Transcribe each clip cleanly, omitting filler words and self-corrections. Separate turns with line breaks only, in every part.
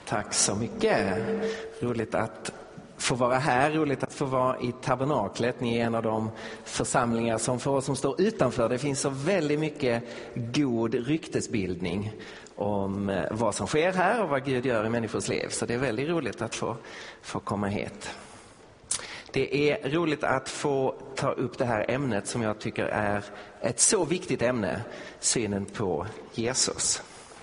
Tack så mycket. Roligt att få vara här, roligt att få vara i tabernaklet. Ni är en av de församlingar som för oss som står utanför, det finns så väldigt mycket god ryktesbildning om vad som sker här och vad Gud gör i människors liv. Så det är väldigt roligt att få komma hit. Det är roligt att få ta upp det här ämnet som jag tycker är ett så viktigt ämne, synen på Jesus.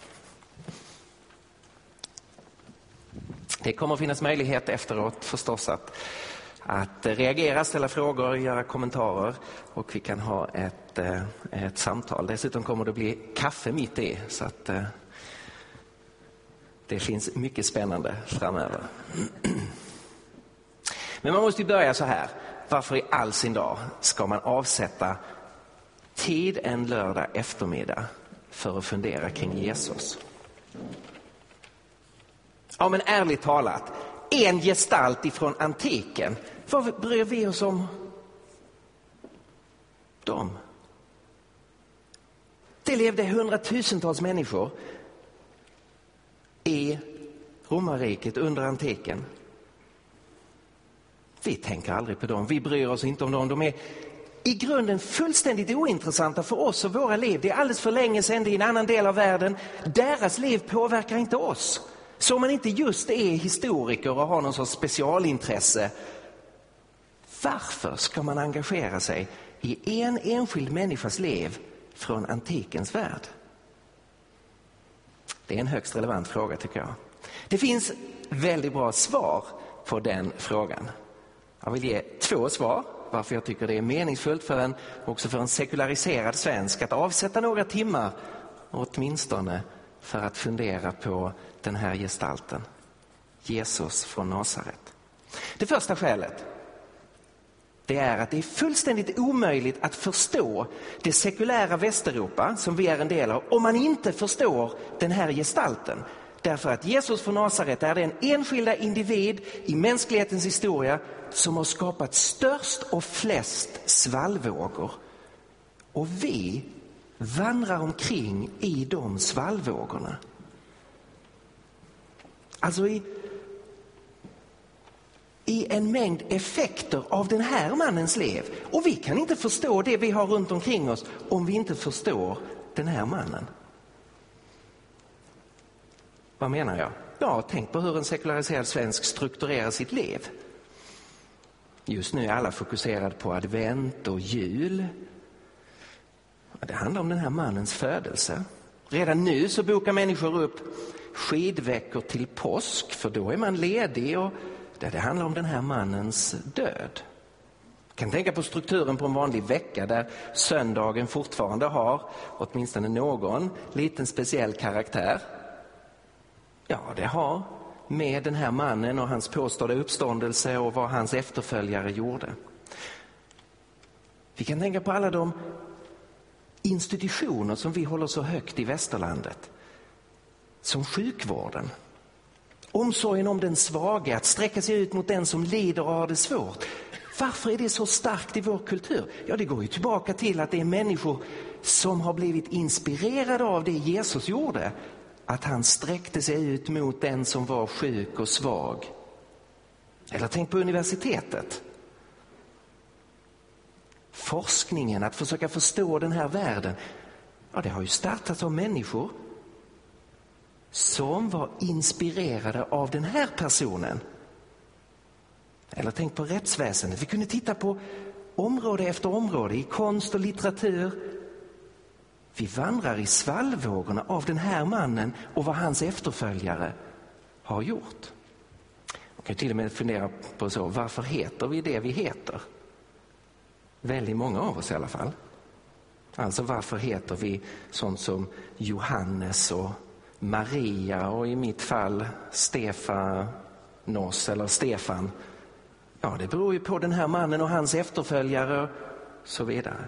Det kommer att finnas möjlighet efteråt förstås att reagera, ställa frågor, göra kommentarer och vi kan ha ett samtal. Dessutom kommer det bli kaffe mitt i så att det finns mycket spännande framöver. Men man måste ju börja så här. Varför i all sin dag ska man avsätta tid en lördag eftermiddag för att fundera kring Jesus? Ja, men ärligt talat, en gestalt ifrån antiken. Vad bryr vi oss om dem? Det levde hundratusentals människor i romarriket under antiken. Vi tänker aldrig på dem, vi bryr oss inte om dem. De är i grunden fullständigt ointressanta för oss och våra liv. Det är alldeles för länge sedan, det är en annan del av världen. Deras liv påverkar inte oss. Så om man inte just är historiker och har någon sorts specialintresse, varför ska man engagera sig i en enskild människas liv från antikens värld? Det är en högst relevant fråga tycker jag. Det finns väldigt bra svar på den frågan. Jag vill ge 2 svar varför jag tycker det är meningsfullt också för en sekulariserad svensk att avsätta några timmar åtminstone för att fundera på den här gestalten, Jesus från Nasaret. Det första skälet, det är att det är fullständigt omöjligt att förstå det sekulära Västeuropa som vi är en del av om man inte förstår den här gestalten. Därför att Jesus från Nasaret är den enskilda individ i mänsklighetens historia som har skapat störst och flest svallvågor. Och vi vandrar omkring i de svallvågorna. Alltså i en mängd effekter av den här mannens liv. Och vi kan inte förstå det vi har runt omkring oss om vi inte förstår den här mannen. Vad menar jag? Ja, tänk på hur en sekulariserad svensk strukturerar sitt liv. Just nu är alla fokuserade på advent och jul. Det handlar om den här mannens födelse. Redan nu så bokar människor upp skidveckor till påsk, för då är man ledig, och det handlar om den här mannens död. Jag kan tänka på strukturen på en vanlig vecka där söndagen fortfarande har åtminstone någon liten speciell karaktär. Ja, det har med den här mannen och hans påstådda uppståndelse och vad hans efterföljare gjorde. Vi kan tänka på alla de institutioner som vi håller så högt i västerlandet. Som sjukvården. Omsorgen om den svaga, att sträcka sig ut mot den som lider och har det svårt. Varför är det så starkt i vår kultur? Ja, det går ju tillbaka till att det är människor som har blivit inspirerade av det Jesus gjorde. Att han sträckte sig ut mot den som var sjuk och svag. Eller tänk på universitetet. Forskningen, att försöka förstå den här världen. Ja, det har ju startats av människor som var inspirerade av den här personen. Eller tänk på rättsväsendet. Vi kunde titta på område efter område i konst och litteratur. Vi vandrar i svallvågorna av den här mannen och vad hans efterföljare har gjort. Man kan till och med fundera på så, varför heter vi det vi heter? Väldigt många av oss i alla fall. Alltså varför heter vi sånt som Johannes och Maria och i mitt fall Stefanos eller Stefan. Ja, det beror ju på den här mannen och hans efterföljare och så vidare.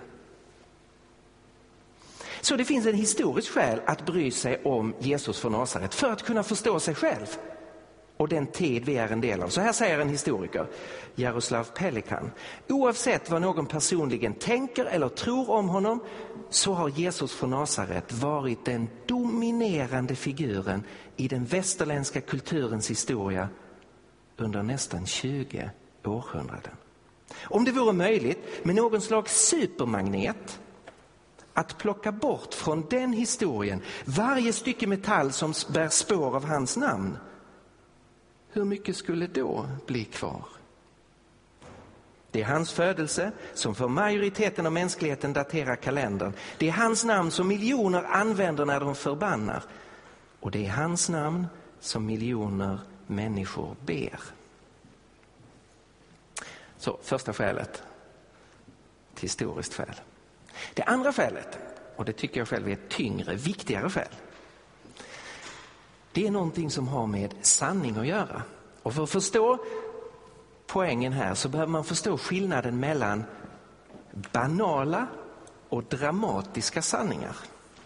Så det finns en historisk skäl att bry sig om Jesus från Nasaret för att kunna förstå sig själv. och den tid vi är en del av. Så här säger en historiker, Jaroslav Pelikan: oavsett vad någon personligen tänker eller tror om honom, så har Jesus från Nasaret varit den dominerande figuren i den västerländska kulturens historia under nästan 20 århundraden. Om det vore möjligt med någon slags supermagnet att plocka bort från den historien varje stycke metall som bär spår av hans namn, hur mycket skulle då bli kvar? Det är hans födelse som för majoriteten av mänskligheten daterar kalendern. Det är hans namn som miljoner använder när de förbannar. Och det är hans namn som miljoner människor ber. Så, första skälet. Ett historiskt skäl. Det andra skälet, och det tycker jag själv är ett tyngre, viktigare skäl. Det är någonting som har med sanning att göra. Och för att förstå poängen här så behöver man förstå skillnaden mellan banala och dramatiska sanningar.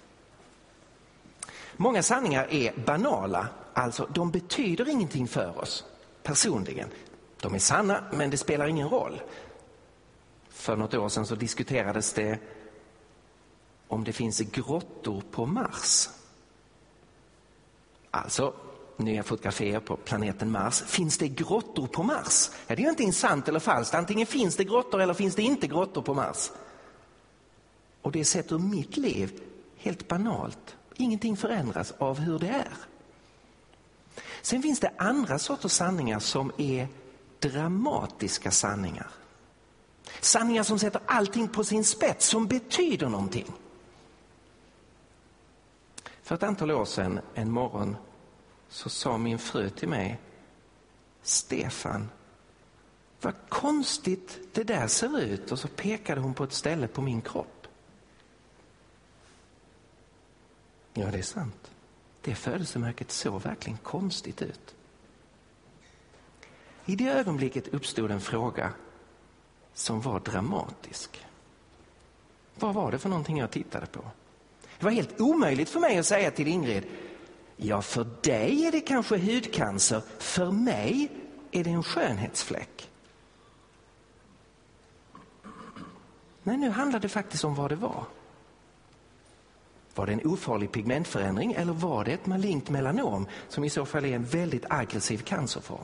Många sanningar är banala, alltså de betyder ingenting för oss personligen. De är sanna, men det spelar ingen roll. För något år sedan så diskuterades det om det finns grottor på Mars. Alltså, nya fotografier på planeten Mars. Finns det grottor på Mars? Ja, det är ju inte sant eller falskt. Antingen finns det grottor eller finns det inte grottor på Mars. Och det sätter mitt liv helt banalt. Ingenting förändras av hur det är. Sen finns det andra sorters sanningar som är dramatiska sanningar. Sanningar som sätter allting på sin spets, som betyder någonting. För ett antal år sedan, en morgon, så sa min fru till mig: Stefan, vad konstigt det där ser ut. Och så pekade hon på ett ställe på min kropp. Ja, det är sant. Det födelsemärket såg verkligen konstigt ut. I det ögonblicket uppstod en fråga som var dramatisk. Vad var det för någonting jag tittade på? Det var helt omöjligt för mig att säga till Ingrid: ja, för dig är det kanske hudcancer, för mig är det en skönhetsfläck. Nej, nu handlade det faktiskt om vad det var. Var det en ofarlig pigmentförändring eller var det ett malignt melanom som i så fall är en väldigt aggressiv cancerform?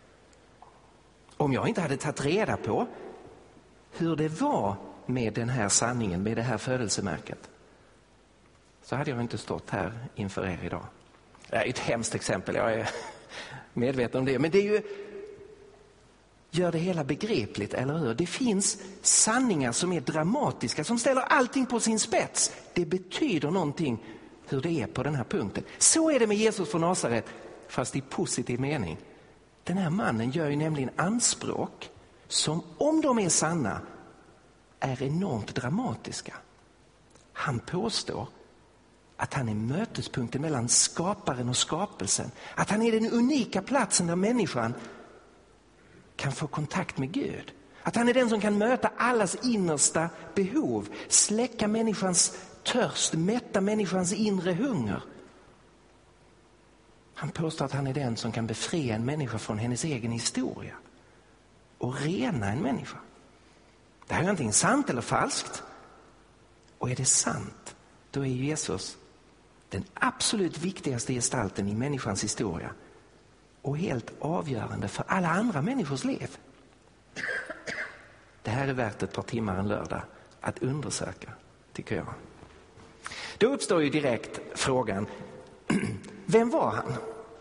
Om jag inte hade tagit reda på hur det var med den här sanningen, med det här födelsemärket, så hade jag inte stått här inför er idag. Det är ett hemskt exempel, jag är medveten om det. Men det är ju, gör det hela begripligt, eller hur? Det finns sanningar som är dramatiska, som ställer allting på sin spets. Det betyder någonting hur det är på den här punkten. Så är det med Jesus från Nasaret, fast i positiv mening. Den här mannen gör ju nämligen anspråk som, om de är sanna, är enormt dramatiska. Han påstår att han är mötespunkten mellan skaparen och skapelsen. Att han är den unika platsen där människan kan få kontakt med Gud. Att han är den som kan möta allas innersta behov, släcka människans törst, mätta människans inre hunger. Han påstår att han är den som kan befria en människa från hennes egen historia och rena en människa. Det här är antingen sant eller falskt. Och är det sant, då är Jesus den absolut viktigaste gestalten i människans historia och helt avgörande för alla andra människors liv. Det här är värt ett par timmar en lördag att undersöka, tycker jag. Då uppstår ju direkt frågan: vem var han?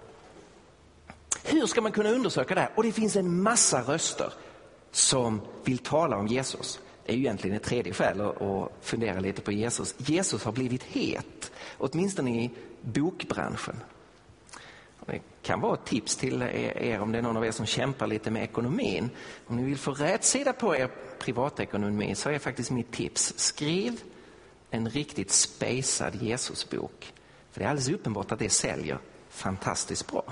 Hur ska man kunna undersöka det här? Och det finns en massa röster som vill tala om Jesus. Det är ju egentligen ett tredje skäl att fundera lite på Jesus. Jesus har blivit het, åtminstone i bokbranschen. Det kan vara ett tips till er om det är någon av er som kämpar lite med ekonomin. Om ni vill få rätt sida på er privatekonomi så är faktiskt mitt tips: skriv en riktigt spejsad Jesusbok. För det är alldeles uppenbart att det säljer fantastiskt bra.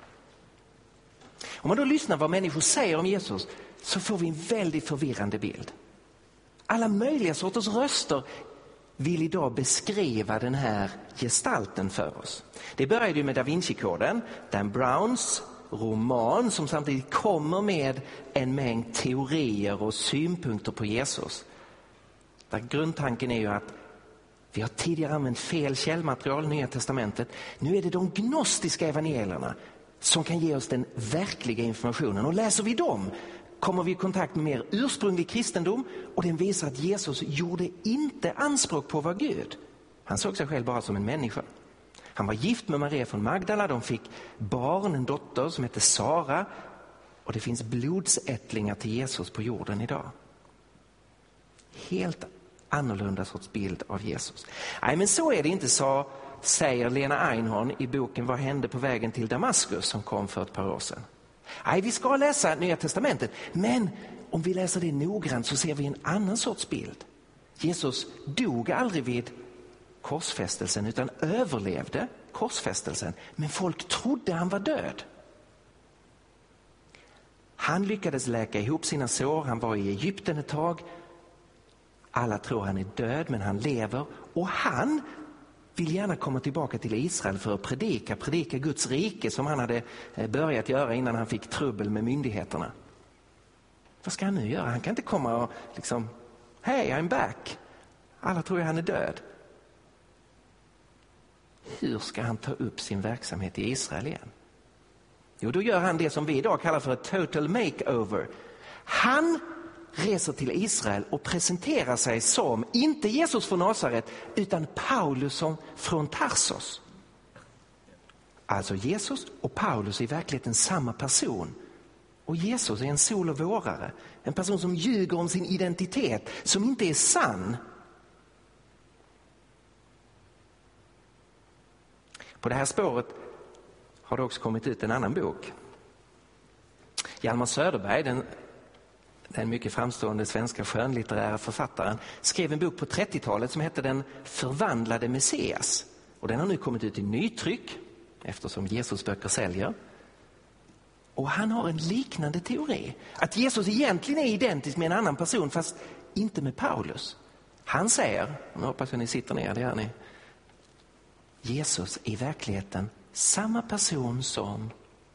Om man då lyssnar vad människor säger om Jesus så får vi en väldigt förvirrande bild. Alla möjliga sorters röster vill idag beskriva den här gestalten för oss. Det började ju med Da Vinci-koden, Dan Browns roman som samtidigt kommer med en mängd teorier och synpunkter på Jesus. Där grundtanken är ju att vi har tidigare använt fel källmaterial i Nya testamentet. Nu är det de gnostiska evangelierna som kan ge oss den verkliga informationen. Och läser vi dem kommer vi i kontakt med mer ursprunglig kristendom, och den visar att Jesus gjorde inte anspråk på att vara Gud. Han såg sig själv bara som en människa. Han var gift med Maria från Magdala, de fick barn, en dotter som heter Sara, och det finns blodsättlingar till Jesus på jorden idag. Helt annorlunda sorts bild av Jesus. Nej, men så är det inte, säger Lena Einhorn i boken Vad hände på vägen till Damaskus som kom för ett par år sedan. Nej, vi ska läsa Nya testamentet, men om vi läser det noggrant så ser vi en annan sorts bild. Jesus dog aldrig vid korsfästelsen utan överlevde korsfästelsen, men folk trodde han var död. Han lyckades läka ihop sina sår, han var i Egypten ett tag. Alla tror han är död, men han lever, och han vill gärna komma tillbaka till Israel för att predika Guds rike som han hade börjat göra innan han fick trubbel med myndigheterna. Vad ska han nu göra? Han kan inte komma och liksom, hey, I'm back. Alla tror han är död. Hur ska han ta upp sin verksamhet i Israel igen? Jo, då gör han det som vi idag kallar för ett total makeover. Han reser till Israel och presenterar sig som, inte Jesus från Nasaret, utan Paulus från Tarsos. Alltså Jesus och Paulus är i verkligheten samma person. Och Jesus är en sol- och vårare. En person som ljuger om sin identitet, som inte är sann. På det här spåret har det också kommit ut en annan bok. Hjalmar Söderberg, den mycket framstående svenska skönlitterära författaren, skrev en bok på 30-talet som hette Den förvandlade Messias. Och den har nu kommit ut i nytryck eftersom Jesus böcker säljer. Och han har en liknande teori. Att Jesus egentligen är identisk med en annan person, fast inte med Paulus. Han säger, och nu hoppas jag ni sitter ner, det gör ni. Jesus är i verkligheten samma person som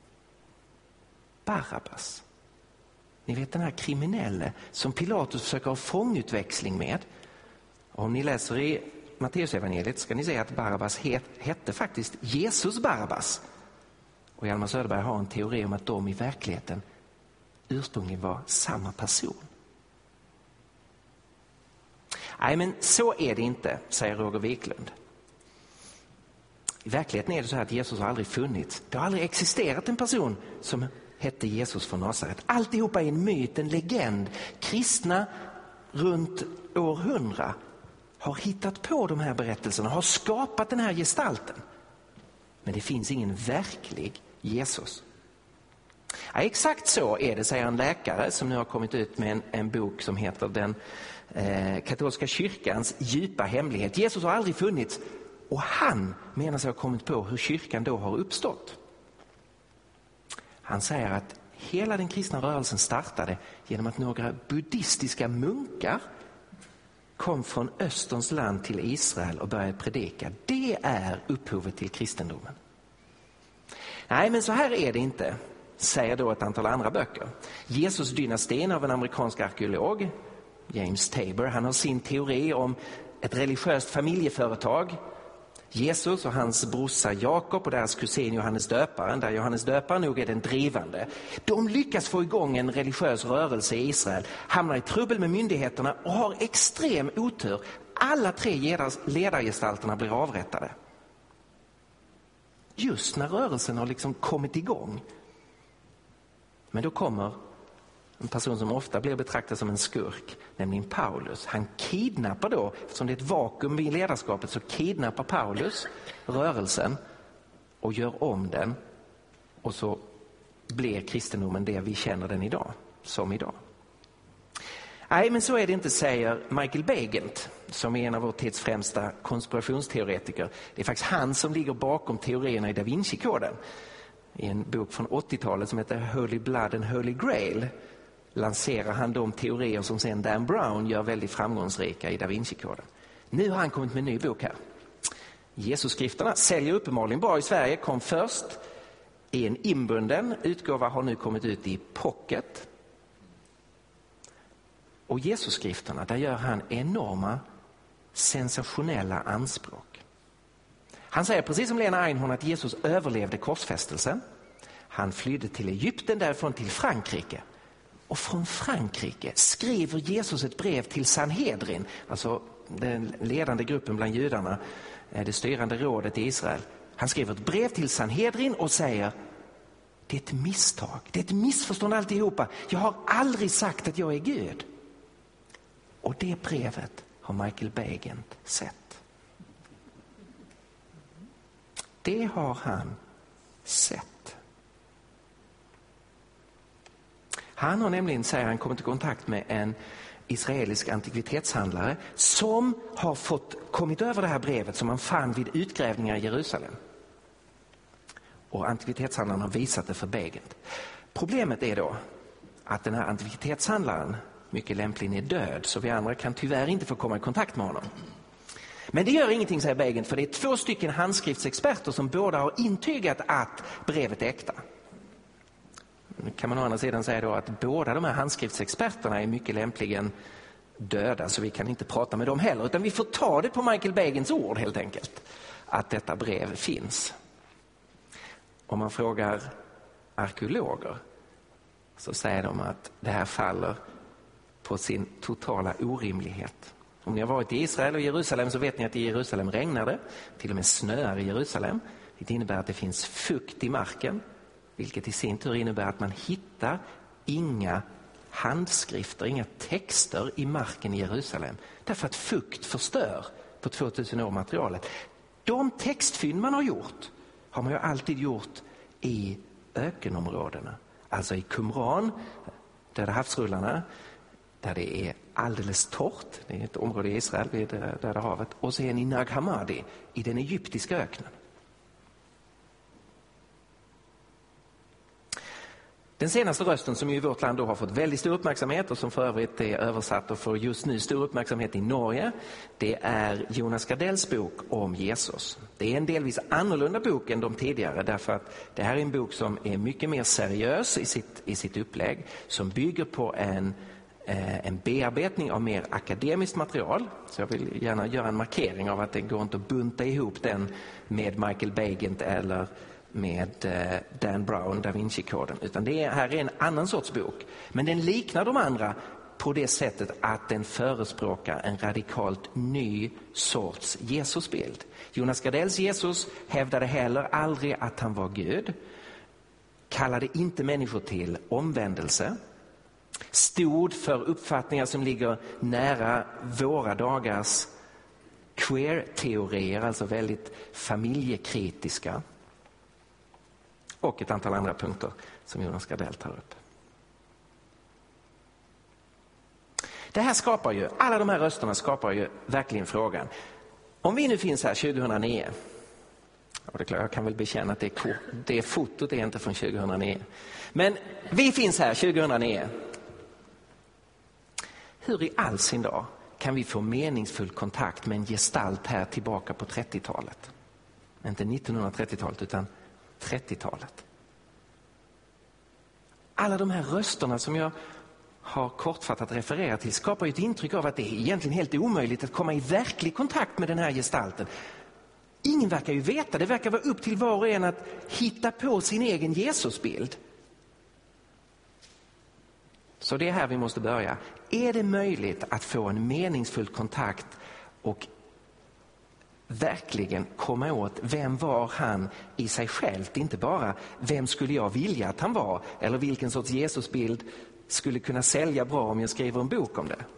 Barabbas. Ni vet den här kriminelle som Pilatus försöker ha fångutväxling med. Och om ni läser i Matteusevangeliet ska ni se att Barabbas hette faktiskt Jesus Barabbas. Och Hjalmar Söderberg har en teori om att de i verkligheten ursprungligen var samma person. Nej, men så är det inte, säger Roger Wiklund. I verkligheten är det så här att Jesus har aldrig funnits. Det har aldrig existerat en person som hette Jesus från Nasaret. Alltihopa är en myt, en legend. Kristna runt år 100 har hittat på de här berättelserna, har skapat den här gestalten. Men det finns ingen verklig Jesus. Ja, exakt så är det, säger en läkare som nu har kommit ut med en bok som heter Den katolska kyrkans djupa hemlighet. Jesus har aldrig funnits, och han menar sig ha kommit på hur kyrkan då har uppstått. Han säger att hela den kristna rörelsen startade genom att några buddhistiska munkar kom från Österns land till Israel och började predika. Det är upphovet till kristendomen. Nej, men så här är det inte, säger då ett antal andra böcker. Jesus-dynastin av en amerikansk arkeolog, James Tabor, han har sin teori om ett religiöst familjeföretag. Jesus och hans brorsa Jakob och deras kusin Johannes döparen, där Johannes döparen nog är den drivande. De lyckas få igång en religiös rörelse i Israel, hamnar i trubbel med myndigheterna och har extrem otur. Alla 3 ledargestalterna blir avrättade. Just när rörelsen har liksom kommit igång. Men då kommer en person som ofta blir betraktad som en skurk, nämligen Paulus. Han kidnappar då, eftersom det är ett vakuum vid ledarskapet, så kidnappar Paulus rörelsen och gör om den. Och så blir kristendomen det vi känner den idag, som idag. Nej, men så är det inte, säger Michael Begent, som är en av vår tids främsta konspirationsteoretiker. Det är faktiskt han som ligger bakom teorierna i Da Vinci-koden. I en bok från 80-talet som heter Holy Blood and Holy Grail lanserar han de teorier som sen Dan Brown gör väldigt framgångsrika i Da Vinci-koden. Nu har han kommit med en ny bok här. Jesus-skrifterna säljer uppenbarligen bra i Sverige, kom först i en inbunden utgåva har nu kommit ut i pocket. Och Jesusskrifterna, där gör han enorma sensationella anspråk. Han säger precis som Lena Einhorn att Jesus överlevde korsfästelsen. Han flydde till Egypten, därifrån till Frankrike. Och från Frankrike skriver Jesus ett brev till Sanhedrin, alltså den ledande gruppen bland judarna, det styrande rådet i Israel. Han skriver ett brev till Sanhedrin och säger: det är ett misstag, det är ett missförstånd alltihopa. Jag har aldrig sagt att jag är Gud. Och det brevet har Michael Begent sett. Det har han sett. Han har nämligen, säger han, kommit i kontakt med en israelisk antikvitetshandlare som har kommit över det här brevet som man fann vid utgrävningar i Jerusalem. Och antikvitetshandlaren har visat det för Begent. Problemet är då att den här antikvitetshandlaren mycket lämpligen är död, så vi andra kan tyvärr inte få komma i kontakt med honom. Men det gör ingenting, säger Begent, för det är 2 stycken handskriftsexperter som båda har intygat att brevet är äkta. Nu kan man å andra sidan säga då att båda de här handskriftsexperterna är mycket lämpligen döda, så vi kan inte prata med dem heller, utan vi får ta det på Michael Begents ord helt enkelt, att detta brev finns. Om man frågar arkeologer så säger de att det här faller på sin totala orimlighet. Om ni har varit i Israel och Jerusalem så vet ni att i Jerusalem regnar det, till och med snöar i Jerusalem. Det innebär att det finns fukt i marken, vilket i sin tur innebär att man hittar inga handskrifter, inga texter i marken i Jerusalem. Därför att fukt förstör på 2000 år materialet. De textfynd man har gjort har man ju alltid gjort i ökenområdena. Alltså i Qumran, Döda havsrullarna, där det är alldeles torrt. Det är ett område i Israel vid Döda havet. Och sen i Nag Hammadi, i den egyptiska öknen. Den senaste rösten som i vårt land då har fått väldigt stor uppmärksamhet och som för övrigt är översatt och får just nu stor uppmärksamhet i Norge, det är Jonas Gardells bok om Jesus. Det är en delvis annorlunda bok än de tidigare, därför att det här är en bok som är mycket mer seriös i sitt upplägg, som bygger på en bearbetning av mer akademiskt material. Så jag vill gärna göra en markering av att det går inte att bunta ihop den med Michael Begent eller med Dan Brown, Da Vinci-koden, utan det här är en annan sorts bok. Men den liknar de andra på det sättet att den förespråkar en radikalt ny sorts Jesusbild. Jonas Gardells Jesus hävdade heller aldrig att han var Gud, kallade inte människor till omvändelse, stod för uppfattningar som ligger nära våra dagars queer-teorier, alltså väldigt familjekritiska, och ett antal andra punkter som Jonas Gardell tar upp. Det här skapar ju, alla de här rösterna skapar ju verkligen frågan. Om vi nu finns här 2009, och det är klart, jag kan väl bekänna att det fotot är inte från 2009. Men vi finns här 2009. Hur i all sin dag kan vi få meningsfull kontakt med en gestalt här tillbaka på 30-talet? Inte 1930-talet utan 30-talet. Alla de här rösterna som jag har kortfattat refererat till skapar ju ett intryck av att det är egentligen helt omöjligt att komma i verklig kontakt med den här gestalten. Ingen verkar ju veta, det verkar vara upp till var och en att hitta på sin egen Jesusbild. Så det är här vi måste börja. Är det möjligt att få en meningsfull kontakt och verkligen komma åt vem var han i sig själv, inte bara vem skulle jag vilja att han var, eller vilken sorts Jesusbild skulle kunna sälja bra om jag skriver en bok om det?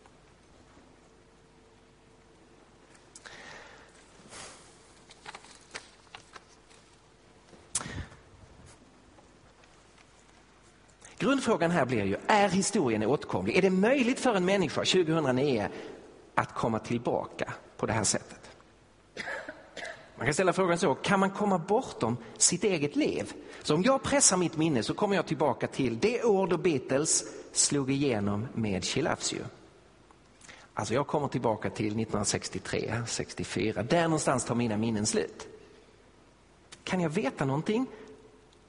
Grundfrågan här blir ju, är historien åtkomlig? Är det möjligt för en människa 2009 att komma tillbaka på det här sättet? Man kan ställa frågan så, kan man komma bortom sitt eget liv? Så om jag pressar mitt minne så kommer jag tillbaka till det år då Beatles slog igenom med She Loves You. Alltså jag kommer tillbaka till 1963, 64. Där någonstans tar mina minnen slut. Kan jag veta någonting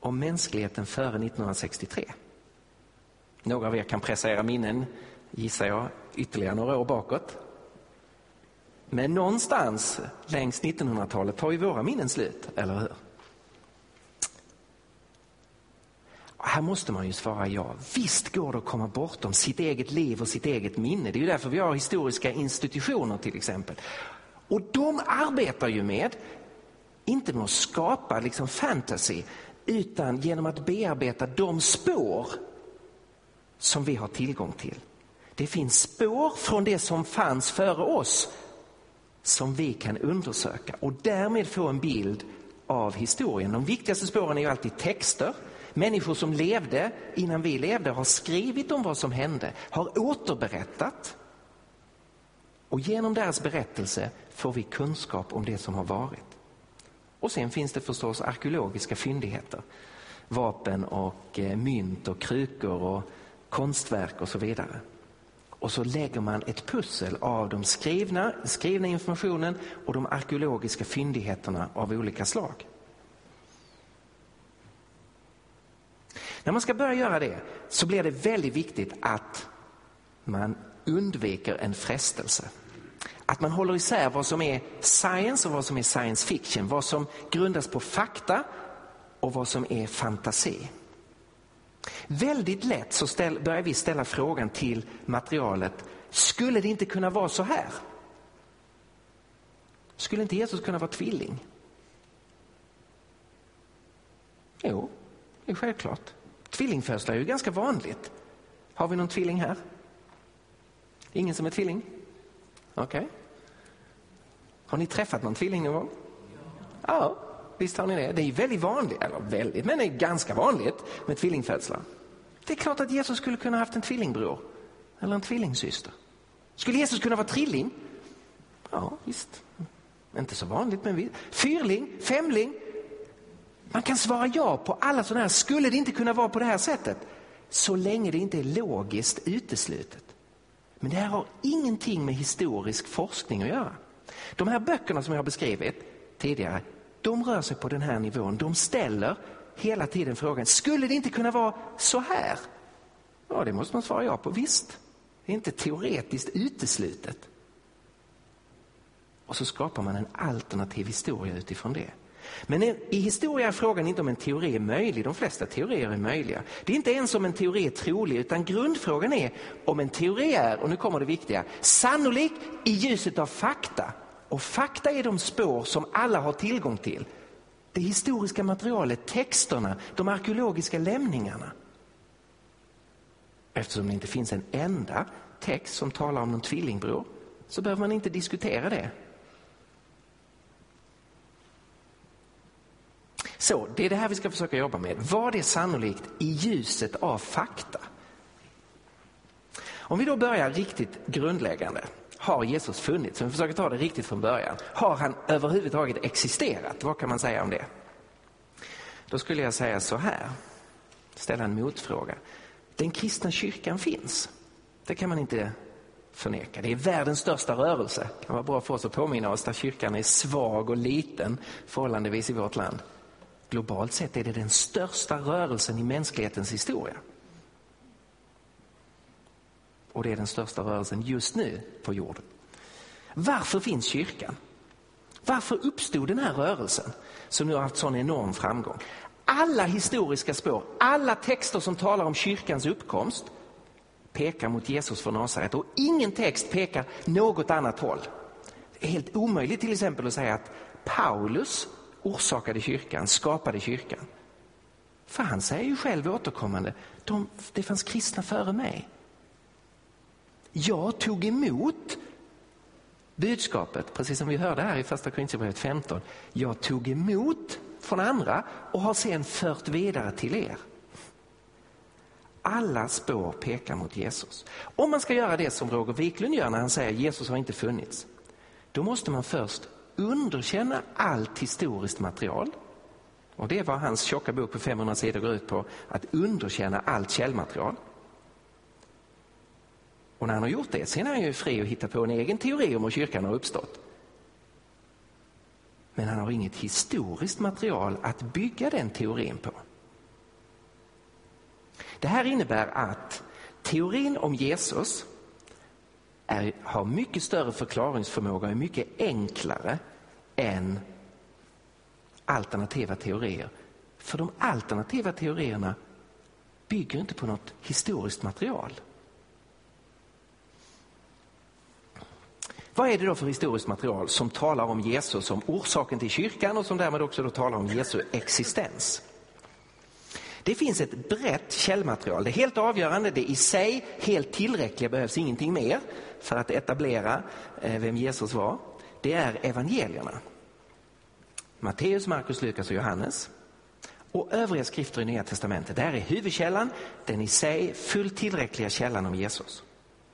om mänskligheten före 1963. Några av er kan pressa era minnen, gissar jag, ytterligare några år bakåt. Men någonstans längs 1900-talet tar ju våra minnen slut, eller hur? Här måste man ju svara ja. Visst går det att komma bortom sitt eget liv och sitt eget minne. Det är ju därför vi har historiska institutioner till exempel. Och de arbetar ju med, inte med att skapa liksom fantasy, utan genom att bearbeta de spår som vi har tillgång till. Det finns spår från det som fanns före oss som vi kan undersöka och därmed få en bild av historien. De viktigaste spåren är ju alltid texter. Människor som levde innan vi levde har skrivit om vad som hände, har återberättat. Och genom deras berättelse får vi kunskap om det som har varit. Och sen finns det förstås arkeologiska fyndigheter. Vapen och mynt och krukor och konstverk och så vidare. Och så lägger man ett pussel av de skrivna informationen och de arkeologiska fyndigheterna av olika slag. När man ska börja göra det så blir det väldigt viktigt att man undviker en frestelse. Att man håller isär vad som är science och vad som är science fiction. Vad som grundas på fakta och vad som är fantasi. Väldigt lätt så börjar vi ställa frågan till materialet: skulle det inte kunna vara så här? Skulle inte Jesus kunna vara tvilling? Jo, det är självklart. Tvillingfödslar är ju ganska vanligt. Har vi någon tvilling här? Ingen som är tvilling? Okej. Har ni träffat någon tvilling någon gång? Ja, visst har ni det. Det är väldigt vanligt, eller väldigt, men det är ganska vanligt med tvillingfödslar. Det är klart att Jesus skulle kunna ha haft en tvillingbror eller en tvillingsyster. Skulle Jesus kunna vara trilling? Ja, visst. Inte så vanligt, men fyrling, femling. Man kan svara ja på alla sådana här. Skulle det inte kunna vara på det här sättet? Så länge det inte är logiskt uteslutet. Men det här har ingenting med historisk forskning att göra. De här böckerna som jag har beskrivit tidigare, de rör sig på den här nivån. De ställer hela tiden frågan: skulle det inte kunna vara så här? Ja, det måste man svara ja på. Visst, det är inte teoretiskt uteslutet. Och så skapar man en alternativ historia utifrån det. Men i historia är frågan inte om en teori är möjlig. De flesta teorier är möjliga. Det är inte ens om en teori är trolig, utan grundfrågan är om en teori är, och nu kommer det viktiga, sannolik i ljuset av fakta. Och fakta är de spår som alla har tillgång till. Det historiska materialet, texterna, de arkeologiska lämningarna. Eftersom det inte finns en enda text som talar om någon tvillingbror, så behöver man inte diskutera det. Så det är det här vi ska försöka jobba med. Vad är sannolikt i ljuset av fakta? Om vi då börjar riktigt grundläggande. Har Jesus funnits? Så vi försöker ta det riktigt från början. Har han överhuvudtaget existerat? Vad kan man säga om det? Då skulle jag säga så här. Ställa en motfråga. Den kristna kyrkan finns. Det kan man inte förneka. Det är världens största rörelse. Det kan vara bra för oss att påminna oss där kyrkan är svag och liten förhållandevis i vårt land. Globalt sett är det den största rörelsen i mänsklighetens historia. Och det är den största rörelsen just nu på jorden. Varför finns kyrkan? Varför uppstod den här rörelsen som nu har haft sån enorm framgång? Alla historiska spår, alla texter som talar om kyrkans uppkomst pekar mot Jesus från Nasaret, och ingen text pekar något annat håll. Det är helt omöjligt till exempel att säga att Paulus orsakade kyrkan, skapade kyrkan. För han säger ju själv återkommande, det fanns kristna före mig. Jag tog emot budskapet, precis som vi hörde här i första Korinthierbrevet 15. Jag tog emot från andra och har sen fört vidare till er. Alla spår pekar mot Jesus. Om man ska göra det som Roger Wiklund gör när han säger Jesus har inte funnits, då måste man först underkänna allt historiskt material. Och det är vad hans tjocka bok på 500 sidor går ut på, att underkänna allt källmaterial. Och när han har gjort det, sen är han ju fri att hitta på en egen teori om hur kyrkan har uppstått. Men han har inget historiskt material att bygga den teorin på. Det här innebär att teorin om Jesus har mycket större förklaringsförmåga och är mycket enklare än alternativa teorier. För de alternativa teorierna bygger inte på något historiskt material. Vad är det då för historiskt material som talar om Jesus som orsaken till kyrkan och som därmed också då talar om Jesu existens? Det finns ett brett källmaterial. Det är helt avgörande, det är i sig helt tillräckligt, behövs ingenting mer för att etablera vem Jesus var. Det är evangelierna. Matteus, Markus, Lukas och Johannes. Och övriga skrifter i Nya testamentet. Det här är huvudkällan, den i sig fullt tillräckliga källan om Jesus.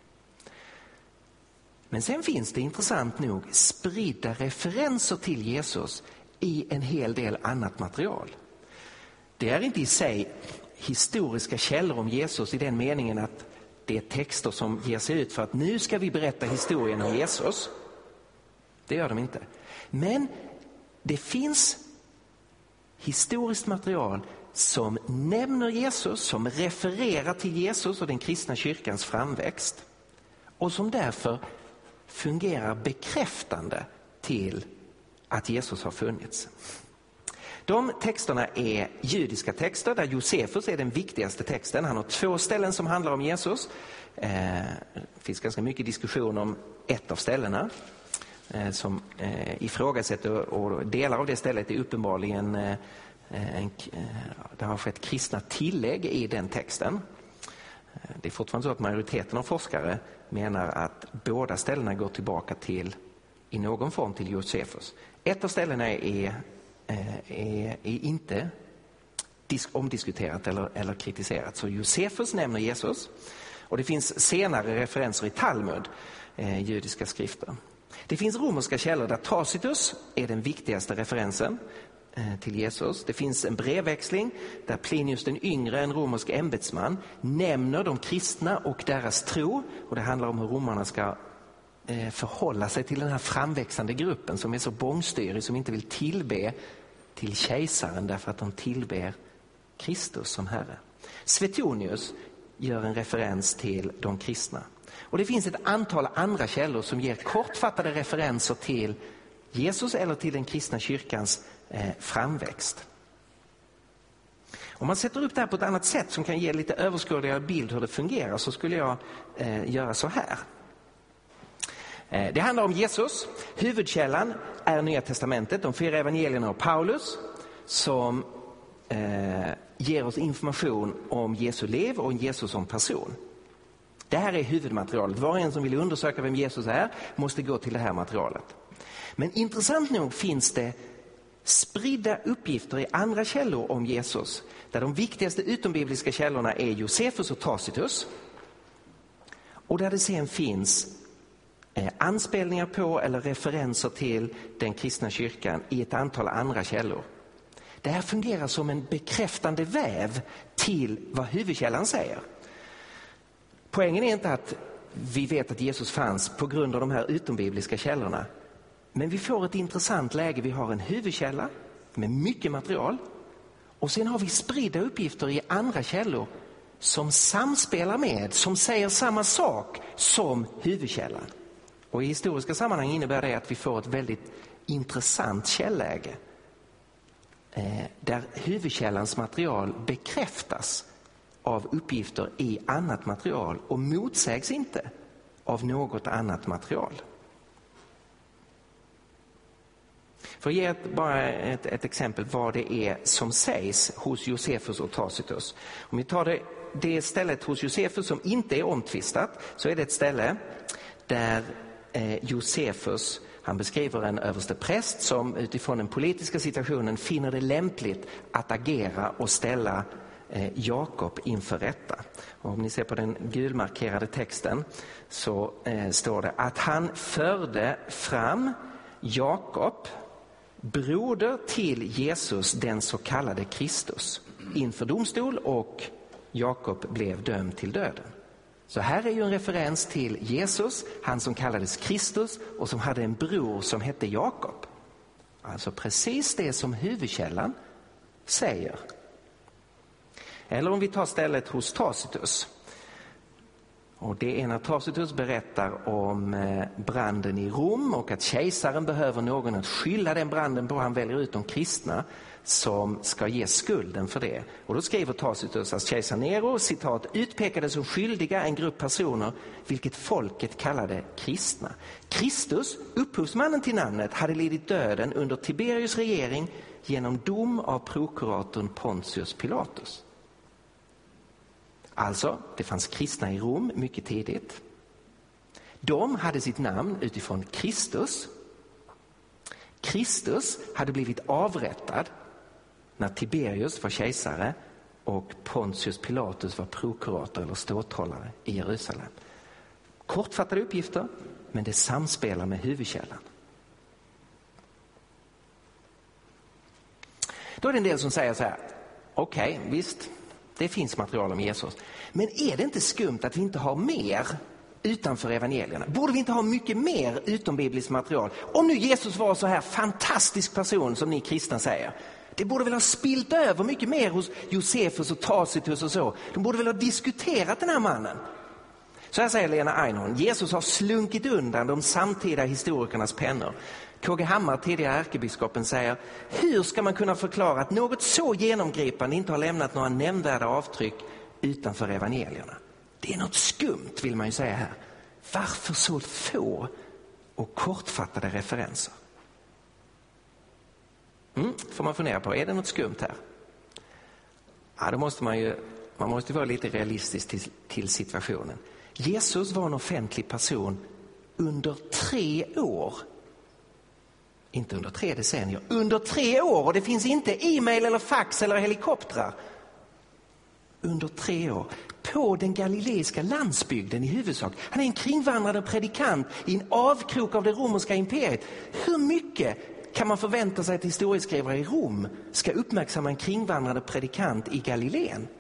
Men sen finns det intressant nog spridda referenser till Jesus i en hel del annat material. Det är inte i sig historiska källor om Jesus i den meningen att det är texter som ger sig ut för att nu ska vi berätta historien om Jesus. Det gör de inte. Men det finns historiskt material som nämner Jesus, som refererar till Jesus och den kristna kyrkans framväxt och som därför fungerar bekräftande till att Jesus har funnits. De texterna är judiska texter där Josefus är den viktigaste texten. Han har 2 ställen som handlar om Jesus. Det finns ganska mycket diskussion om ett av ställena som ifrågasätter, och delar av det stället är uppenbarligen det har skett kristna tillägg i den texten. Det är fortfarande så att majoriteten av forskare menar att båda ställena går tillbaka till i någon form till Josefus. Ett av ställena är inte omdiskuterat eller kritiserat. Så Josefus nämner Jesus och det finns senare referenser i Talmud, judiska skrifter. Det finns romerska källor där Tacitus är den viktigaste referensen till Jesus. Det finns en brevväxling där Plinius den yngre, en romersk ämbetsman, nämner de kristna och deras tro. Och det handlar om hur romarna ska förhålla sig till den här framväxande gruppen som är så bångstyrig, som inte vill tillbe till kejsaren därför att de tillber Kristus som Herre. Suetonius gör en referens till de kristna. Och det finns ett antal andra källor som ger kortfattade referenser till Jesus eller till den kristna kyrkans framväxt. Om man sätter upp det här på ett annat sätt som kan ge lite överskådligare bild hur det fungerar, så skulle jag göra så här. Det handlar om Jesus. Huvudkällan är Nya testamentet, de 4 evangelierna av Paulus, som ger oss information om Jesu liv och Jesus som person. Det här är huvudmaterialet. Var och en som vill undersöka vem Jesus är måste gå till det här materialet. Men intressant nog finns det spridda uppgifter i andra källor om Jesus, där de viktigaste utombibliska källorna är Josefus och Tacitus, och där det sen finns anspelningar på eller referenser till den kristna kyrkan i ett antal andra källor. Det här fungerar som en bekräftande väv till vad huvudkällan säger. Poängen är inte att vi vet att Jesus fanns på grund av de här utombibliska källorna. Men vi får ett intressant läge. Vi har en huvudkälla med mycket material. Och sen har vi spridda uppgifter i andra källor som samspelar med, som säger samma sak som huvudkällan. Och i historiska sammanhang innebär det att vi får ett väldigt intressant källäge. Där huvudkällans material bekräftas av uppgifter i annat material och motsägs inte av något annat material. För att ge bara ett exempel vad det är som sägs hos Josefus och Tacitus. Om vi tar det stället hos Josefus som inte är omtvistat, så är det ett ställe där Josefus, han beskriver en överste präst som utifrån den politiska situationen finner det lämpligt att agera och ställa Jakob inför rätta. Och om ni ser på den gulmarkerade texten så står det att han förde fram Jakob, broder till Jesus, den så kallade Kristus, inför domstol, och Jakob blev dömd till döden. Så här är ju en referens till Jesus, han som kallades Kristus och som hade en bror som hette Jakob. Alltså precis det som huvudkällan säger. Eller om vi tar stället hos Tacitus. Och det är när Tacitus berättar om branden i Rom och att kejsaren behöver någon att skylla den branden på. Han väljer ut de kristna som ska ge skulden för det. Och då skriver Tacitus att kejsar Nero, citat, utpekade som skyldiga en grupp personer vilket folket kallade kristna. Kristus, upphovsmannen till namnet, hade lidit döden under Tiberius regering genom dom av prokuratorn Pontius Pilatus. Alltså, det fanns kristna i Rom mycket tidigt. De hade sitt namn utifrån Kristus. Kristus hade blivit avrättad när Tiberius var kejsare och Pontius Pilatus var prokurator eller ståthållare i Jerusalem. Kortfattade uppgifter, men det samspelar med huvudkällan. Då är det en del som säger så här: okej, visst, det finns material om Jesus. Men är det inte skumt att vi inte har mer utanför evangelierna? Borde vi inte ha mycket mer utombibliskt material? Om nu Jesus var så här fantastisk person som ni kristna säger. Det borde väl ha spilt över mycket mer hos Josefus och Tacitus och så. De borde väl ha diskuterat den här mannen. Så här säger Lena Einhorn: Jesus har slunkit undan de samtida historikernas pennor. K.G. Hammar, tidigare ärkebiskopen, säger: hur ska man kunna förklara att något så genomgripande inte har lämnat några nämnvärda avtryck utanför evangelierna? Det är något skumt, vill man ju säga här. Varför så få och kortfattade referenser? Får man fundera på, är det något skumt här? Ja, då måste man måste vara lite realistisk till situationen. Jesus var en offentlig person under 3 år. Inte under 3 decennier, under 3 år. Och det finns inte e-mail eller fax eller helikoptrar. Under 3 år. På den galileiska landsbygden i huvudsak. Han är en kringvandrande predikant i en avkrok av det romerska imperiet. Hur mycket kan man förvänta sig att historieskrivare i Rom ska uppmärksamma en kringvandrande predikant i Galileen?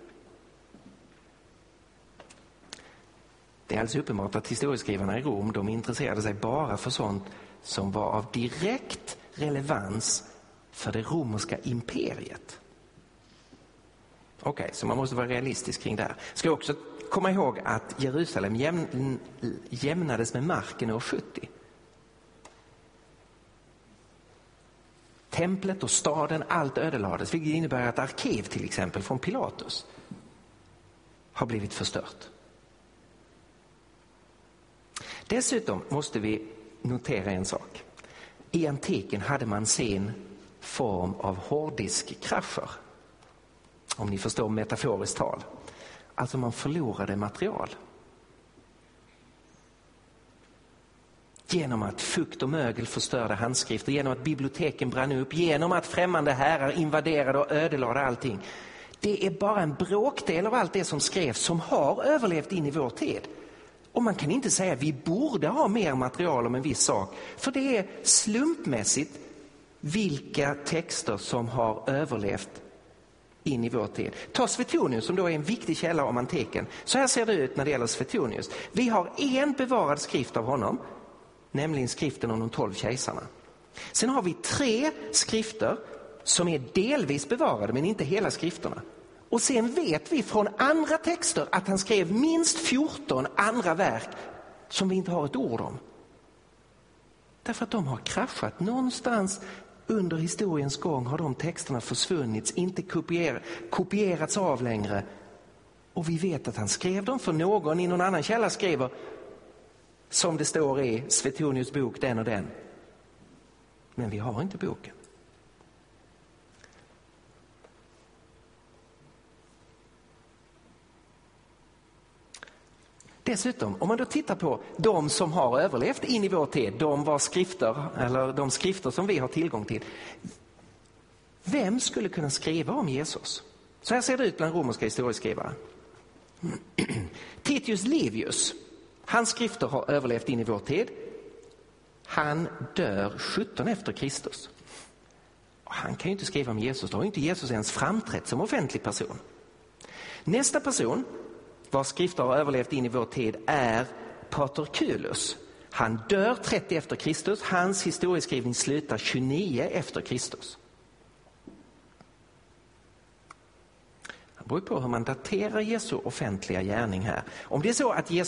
Det är alltså uppenbart att historieskrivarna i Rom, de intresserade sig bara för sånt som var av direkt relevans för det romerska imperiet. Okej, så man måste vara realistisk kring det här. Ska också komma ihåg att Jerusalem jämnades med marken år 70. Templet och staden, allt ödelades, vilket innebär att arkiv till exempel från Pilatus har blivit förstört. Dessutom måste vi notera en sak. I antiken hade man sin form av hårddiskkrascher. Om ni förstår metaforiskt tal. Alltså man förlorade material. Genom att fukt och mögel förstörde handskrifter, genom att biblioteken brann upp, genom att främmande herrar invaderade och ödelade allting. Det är bara en bråkdel av allt det som skrevs som har överlevt in i vår tid. Och man kan inte säga att vi borde ha mer material om en viss sak. För det är slumpmässigt vilka texter som har överlevt in i vår tid. Ta Suetonius som då är en viktig källa om antiken. Så här ser det ut när det gäller Suetonius. Vi har en bevarad skrift av honom, nämligen skriften om de 12 kejsarna. Sen har vi 3 skrifter som är delvis bevarade men inte hela skrifterna. Och sen vet vi från andra texter att han skrev minst 14 andra verk som vi inte har ett ord om. Därför att de har kraschat någonstans under historiens gång, har de texterna försvunnits, inte kopierats av längre. Och vi vet att han skrev dem för någon i någon annan källa skriver, som det står i Suetonius bok den och den. Men vi har inte boken. Dessutom, om man då tittar på de som har överlevt in i vår tid, de skrifter som vi har tillgång till. Vem skulle kunna skriva om Jesus? Så här ser det ut bland romerska historieskrivare. Titius Livius, hans skrifter har överlevt in i vår tid. Han dör 17 efter Kristus. Och han kan ju inte skriva om Jesus, då har inte Jesus ens framträtt som offentlig person. Nästa person vars skrifter har överlevt in i vår tid är Paterculus. Han dör 30 efter Kristus. Hans historieskrivning slutar 29 efter Kristus. Det beror på hur man daterar Jesu offentliga gärning här. Om det är så att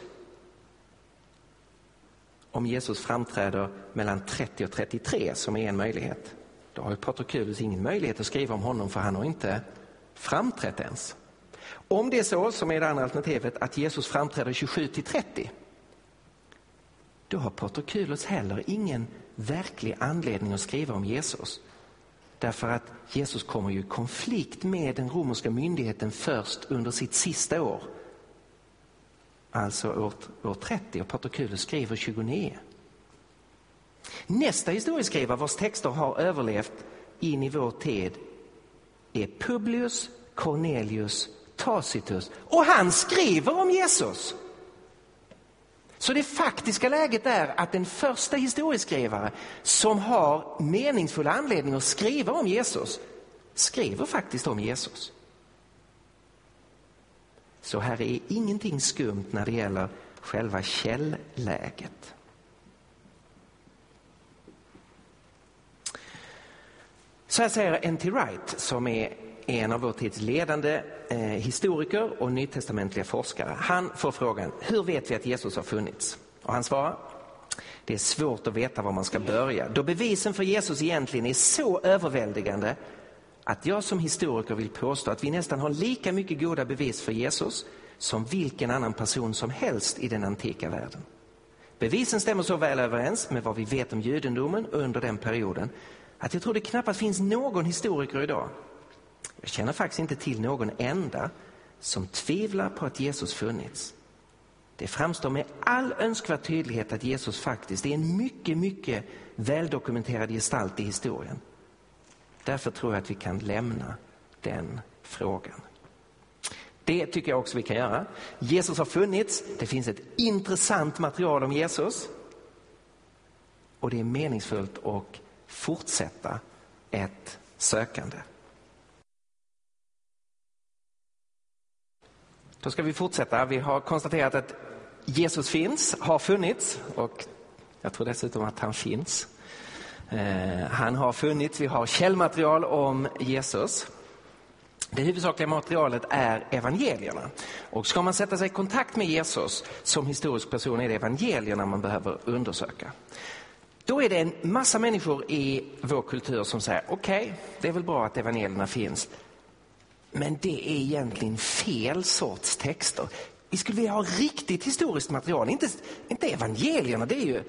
om Jesus framträder mellan 30 och 33 som är en möjlighet, då har ju Paterculus ingen möjlighet att skriva om honom, för han har inte framträtt ens. Om det är så, som är det andra alternativet, att Jesus framträder 27 till 30, då har Paterculus heller ingen verklig anledning att skriva om Jesus. Därför att Jesus kommer ju i konflikt med den romerska myndigheten först under sitt sista år. Alltså år 30, och Paterculus skriver 29. Nästa historieskrivare vars texter har överlevt in i vår tid är Publius Cornelius Tacitus. Och han skriver om Jesus. Så det faktiska läget är att den första historieskrivare som har meningsfull anledning att skriva om Jesus skriver faktiskt om Jesus. Så här är ingenting skumt när det gäller själva källläget. Så här säger N.T. Wright, som är en av vår tids ledande historiker och nytestamentliga forskare. Han får frågan: hur vet vi att Jesus har funnits? Och han svarar: det är svårt att veta var man ska börja, då bevisen för Jesus egentligen är så överväldigande att jag som historiker vill påstå att vi nästan har lika mycket goda bevis för Jesus som vilken annan person som helst i den antika världen. Bevisen stämmer så väl överens med vad vi vet om judendomen under den perioden att jag tror det knappast finns någon historiker idag, jag känner faktiskt inte till någon enda, som tvivlar på att Jesus funnits. Det framstår med all önskvärd tydlighet att Jesus faktiskt är en mycket, mycket väldokumenterad gestalt i historien. Därför tror jag att vi kan lämna den frågan. Det tycker jag också vi kan göra. Jesus har funnits, det finns ett intressant material om Jesus. Och det är meningsfullt att fortsätta ett sökande. Då ska vi fortsätta. Vi har konstaterat att Jesus finns, har funnits, och jag tror dessutom att han finns. Han har funnits, vi har källmaterial om Jesus. Det huvudsakliga materialet är evangelierna. Och ska man sätta sig i kontakt med Jesus som historisk person är det evangelierna man behöver undersöka. Då är det en massa människor i vår kultur som säger: okej, det är väl bra att evangelierna finns. Men det är egentligen fel sorts texter. Vi skulle vilja ha riktigt historiskt material. Inte evangelierna, det är ju...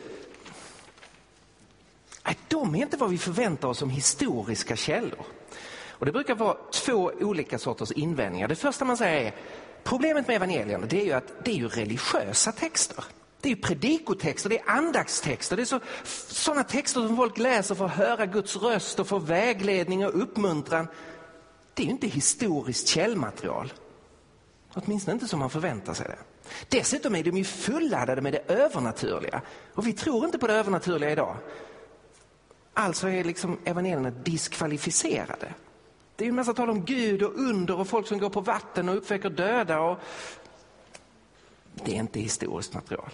Nej, de är inte vad vi förväntar oss som historiska källor. Och det brukar vara två olika sorters invändningar. Det första man säger är: problemet med evangelierna, det är ju att det är ju religiösa texter. Det är ju predikotexter, det är andagstexter. Det är sådana texter som folk läser för att höra Guds röst och få vägledning och uppmuntran. Det är ju inte historiskt källmaterial. Åtminstone inte som man förväntar sig det. Dessutom är de ju fulladdade med det övernaturliga. Och vi tror inte på det övernaturliga idag. Alltså är liksom evangelierna diskvalificerade. Det är ju en massa tal om Gud och under och folk som går på vatten och uppväcker döda. Och det är inte historiskt material.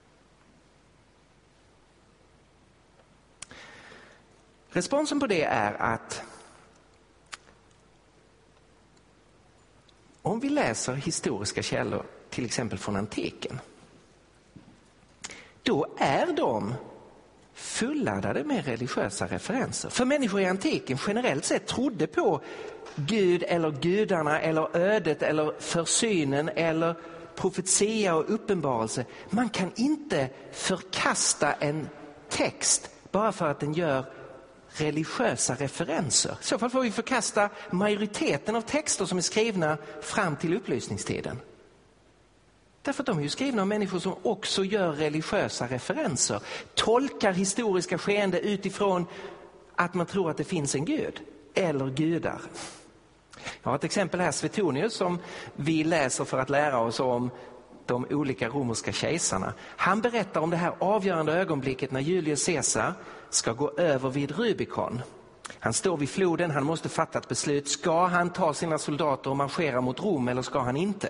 Responsen på det är att om vi läser historiska källor, till exempel från antiken, då är de fulladdade med religiösa referenser. För människor i antiken generellt sett trodde på Gud eller gudarna eller ödet eller försynen eller profetia och uppenbarelse. Man kan inte förkasta en text bara för att den gör religiösa referenser. I så fall får vi förkasta majoriteten av texter som är skrivna fram till upplysningstiden. Därför att de är ju skrivna av människor som också gör religiösa referenser. Tolkar historiska skeende utifrån att man tror att det finns en gud eller gudar. Jag har ett exempel här, Suetonius, som vi läser för att lära oss om de olika romerska kejsarna. Han berättar om det här avgörande ögonblicket när Julius Caesar ska gå över vid Rubikon. Han står vid floden, han måste fatta ett beslut. Ska han ta sina soldater och marschera mot Rom eller ska han inte?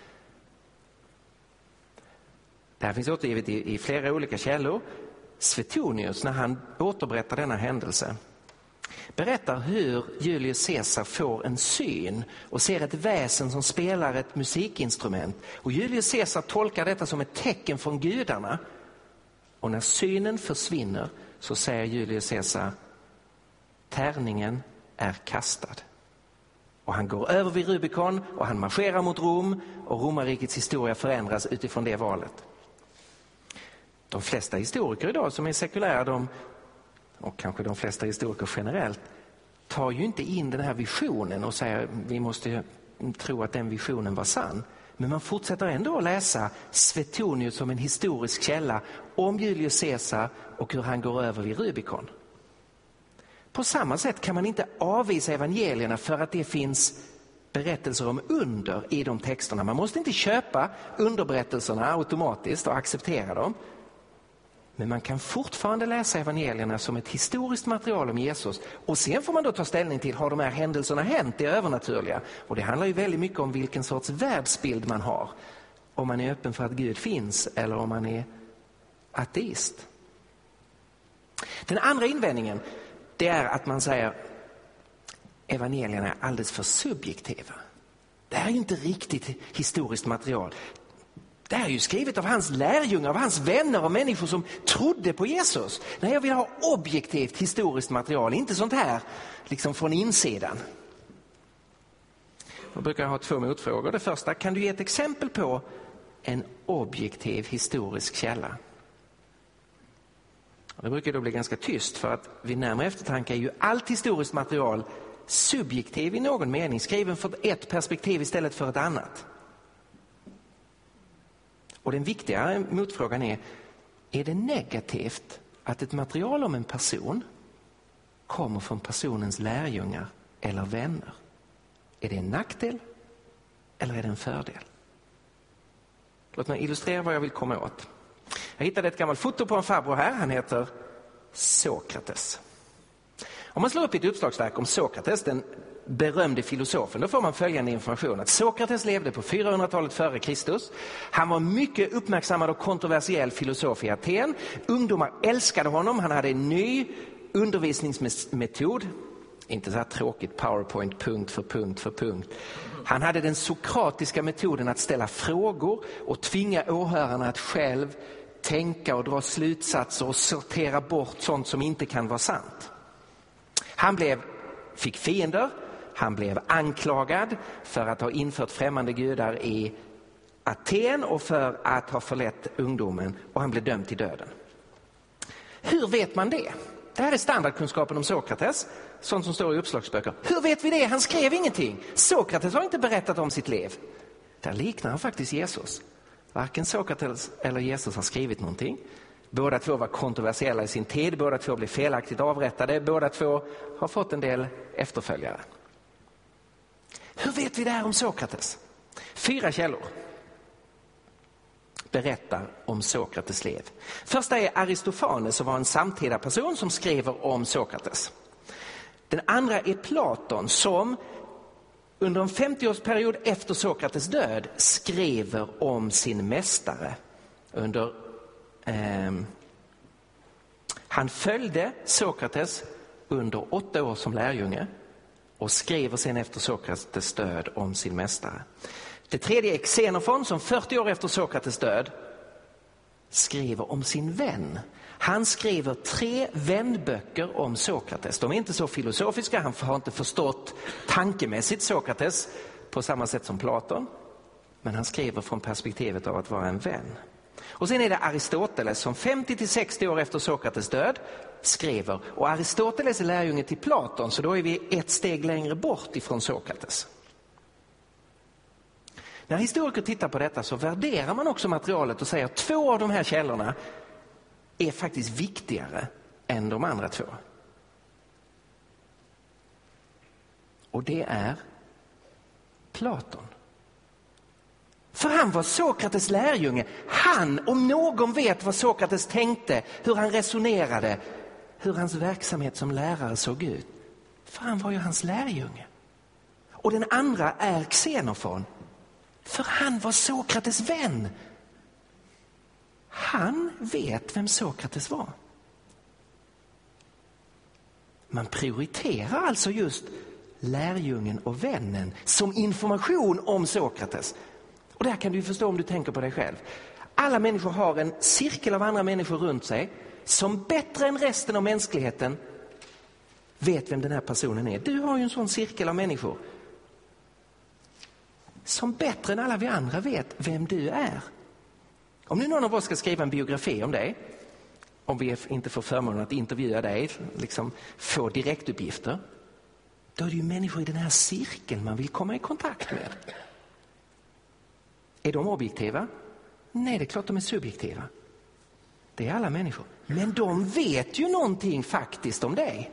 Det här finns återgivet i flera olika källor. Suetonius, när han återberättar denna händelse, berättar hur Julius Caesar får en syn och ser ett väsen som spelar ett musikinstrument. Och Julius Caesar tolkar detta som ett tecken från gudarna. Och när synen försvinner så säger Julius Caesar: tärningen är kastad. Och han går över vid Rubikon och han marscherar mot Rom, och romarrikets historia förändras utifrån det valet. De flesta historiker idag som är sekulära, och kanske de flesta historiker generellt, tar ju inte in den här visionen och säger vi måste tro att den visionen var sann. Men man fortsätter ändå att läsa Suetonius som en historisk källa om Julius Caesar och hur han går över vid Rubikon. På samma sätt kan man inte avvisa evangelierna för att det finns berättelser om under i de texterna. Man måste inte köpa underberättelserna automatiskt och acceptera dem. Men man kan fortfarande läsa evangelierna som ett historiskt material om Jesus. Och sen får man då ta ställning till, har de här händelserna hänt, det övernaturliga? Och det handlar ju väldigt mycket om vilken sorts världsbild man har. Om man är öppen för att Gud finns eller om man är ateist. Den andra invändningen, det är att man säger evangelierna är alldeles för subjektiva. Det här är ju inte riktigt historiskt material. Det här är ju skrivet av hans lärjungar, av hans vänner och människor som trodde på Jesus. Nej, jag vill ha objektivt historiskt material, inte sånt här liksom från insidan. Jag brukar ha 2 motfrågor. Det första, kan du ge ett exempel på en objektiv historisk källa? Och det brukar då bli ganska tyst, för att vid närmare eftertanke är ju allt historiskt material subjektiv i någon mening, skriven för ett perspektiv istället för ett annat. Och den viktiga motfrågan är det negativt att ett material om en person kommer från personens lärjungar eller vänner? Är det en nackdel eller är det en fördel? Låt mig illustrera vad jag vill komma åt. Jag hittade ett gammalt foto på en farbror här. Han heter Sokrates. Om man slår upp ett uppslagsverk om Sokrates, den berömde filosofen, då får man följande information: att Sokrates levde på 400-talet före Kristus. Han var mycket uppmärksammad och kontroversiell filosof i Aten. Ungdomar älskade honom. Han hade en ny undervisningsmetod. Inte så här tråkigt PowerPoint punkt för punkt. Han hade den sokratiska metoden att ställa frågor och tvinga åhörarna att själv tänka och dra slutsatser och sortera bort sånt som inte kan vara sant. Han fick fiender. Han blev anklagad för att ha infört främmande gudar i Aten och för att ha förlett ungdomen, och han blev dömd till döden. Hur vet man det? Det här är standardkunskapen om Sokrates, sånt som står i uppslagsböcker. Hur vet vi det? Han skrev ingenting. Sokrates har inte berättat om sitt liv. Där liknar han faktiskt Jesus. Varken Sokrates eller Jesus har skrivit någonting. Båda två var kontroversiella i sin tid. Båda två blev felaktigt avrättade. Båda två har fått en del efterföljare. Hur vet vi det här om Sokrates? 4 källor berättar om Sokrates liv. Första är Aristofanes, som var en samtida person som skriver om Sokrates. Den andra är Platon, som under en 50-årsperiod efter Sokrates död skriver om sin mästare. Han följde Sokrates under 8 år som lärjunge och skriver sen efter Sokrates död om sin mästare. Det tredje är Xenofon, som 40 år efter Sokrates död skriver om sin vän. Han skriver 3 vänböcker om Sokrates. De är inte så filosofiska, han har inte förstått tankemässigt Sokrates på samma sätt som Platon. Men han skriver från perspektivet av att vara en vän. Och sen är det Aristoteles som 50-60 år efter Sokrates död skriver. Och Aristoteles är lärjunge till Platon, så då är vi ett steg längre bort ifrån Sokrates. När historiker tittar på detta så värderar man också materialet och säger att 2 av de här källorna är faktiskt viktigare än de andra 2. Och det är Platon. För han var Sokrates lärjunge. Han, om någon, vet vad Sokrates tänkte, hur han resonerade, hur hans verksamhet som lärare såg ut. För han var ju hans lärjunge. Och den andra är Xenofon. För han var Sokrates vän. Han vet vem Sokrates var. Man prioriterar alltså just lärjungen och vännen som information om Sokrates. Och där kan du förstå om du tänker på dig själv. Alla människor har en cirkel av andra människor runt sig som bättre än resten av mänskligheten vet vem den här personen är. Du har ju en sån cirkel av människor som bättre än alla vi andra vet vem du är. Om nu någon av oss ska skriva en biografi om dig, om vi inte får förmånen att intervjua dig, liksom få direktuppgifter, då är det ju människor i den här cirkeln man vill komma i kontakt med. Är de objektiva? Nej, det är klart de är subjektiva. Det är alla människor. Men de vet ju någonting faktiskt om dig.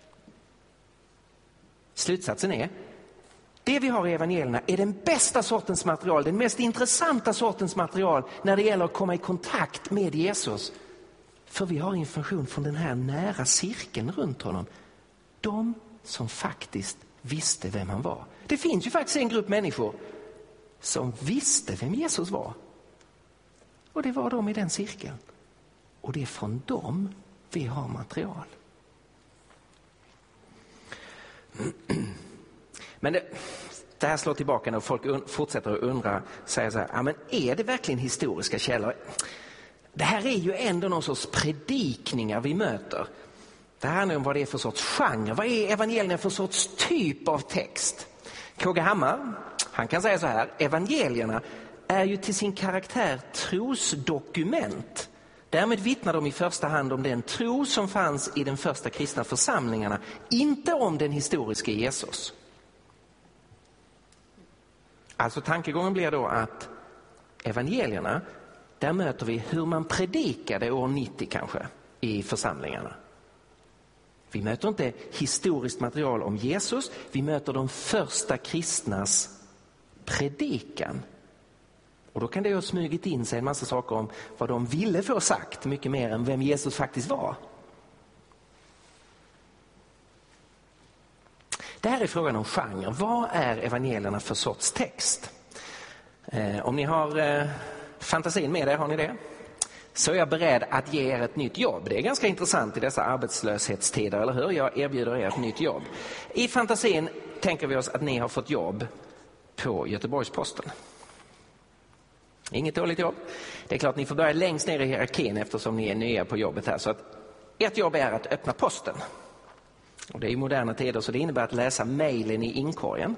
Slutsatsen är, det vi har i evangelierna är den bästa sortens material, den mest intressanta sortens material när det gäller att komma i kontakt med Jesus. För vi har information från den här nära cirkeln runt honom. De som faktiskt visste vem han var. Det finns ju faktiskt en grupp människor som visste vem Jesus var. Och det var de i den cirkeln. Och det är från dem vi har material. Men det här slår tillbaka när folk fortsätter att undra, säger så här, ja, men är det verkligen historiska källor? Det här är ju ändå någon sorts predikningar vi möter. Det här handlar om vad det är för sorts genre. Vad är evangelierna för sorts typ av text? K.G. Hammar, han kan säga så här, evangelierna är ju till sin karaktär trosdokument. Därmed vittnar de i första hand om den tro som fanns i den första kristna församlingarna, inte om den historiska Jesus. Alltså tankegången blir då att evangelierna, där möter vi hur man predikade år 90 kanske i församlingarna. Vi möter inte historiskt material om Jesus, vi möter de första kristnas predikan. Och då kan det ha smugit in sig en massa saker om vad de ville få sagt, mycket mer än vem Jesus faktiskt var. Det här är frågan om genre. Vad är evangelierna för sorts text? Om ni har fantasin med er, har ni det? Så är jag beredd att ge er ett nytt jobb. Det är ganska intressant i dessa arbetslöshetstider, eller hur? Jag erbjuder er ett nytt jobb. I fantasin tänker vi oss att ni har fått jobb på Göteborgs-Posten. Inget dåligt jobb. Det är klart att ni får börja längst ner i hierarkin eftersom ni är nya på jobbet här. Så att ert jobb är att öppna posten. Och det är i moderna tider, så det innebär att läsa mejlen i inkorgen.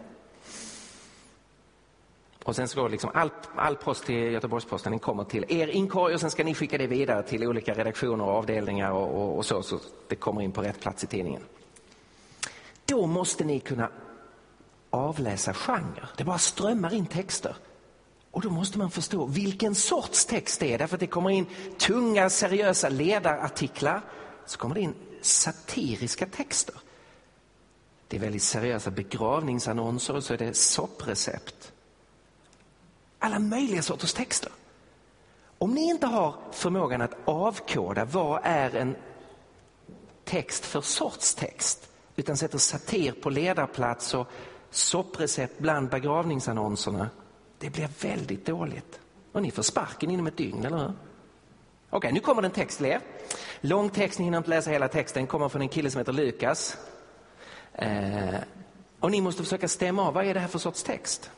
Och sen så går liksom all post till Göteborgs-Posten, den kommer till er inkorg och sen ska ni skicka det vidare till olika redaktioner och avdelningar och så det kommer in på rätt plats i tidningen. Då måste ni kunna avläsa genre. Det bara strömmar in texter. Och då måste man förstå vilken sorts text det är. Därför att det kommer in tunga, seriösa ledarartiklar. Så kommer det in satiriska texter. Det är väldigt seriösa begravningsannonser och så är det sopprecept. Alla möjliga sorters texter. Om ni inte har förmågan att avkoda vad är en text för sorts text, utan sätter satir på ledarplats och sopprecept bland begravningsannonserna, det blir väldigt dåligt. Och ni får sparken inom ett dygn, eller hur? Okej, nu kommer det en text till er. Lång text, ni hinner inte läsa hela texten. Kommer från en kille som heter Lukas. Och ni måste försöka stämma av, vad är det här för sorts text?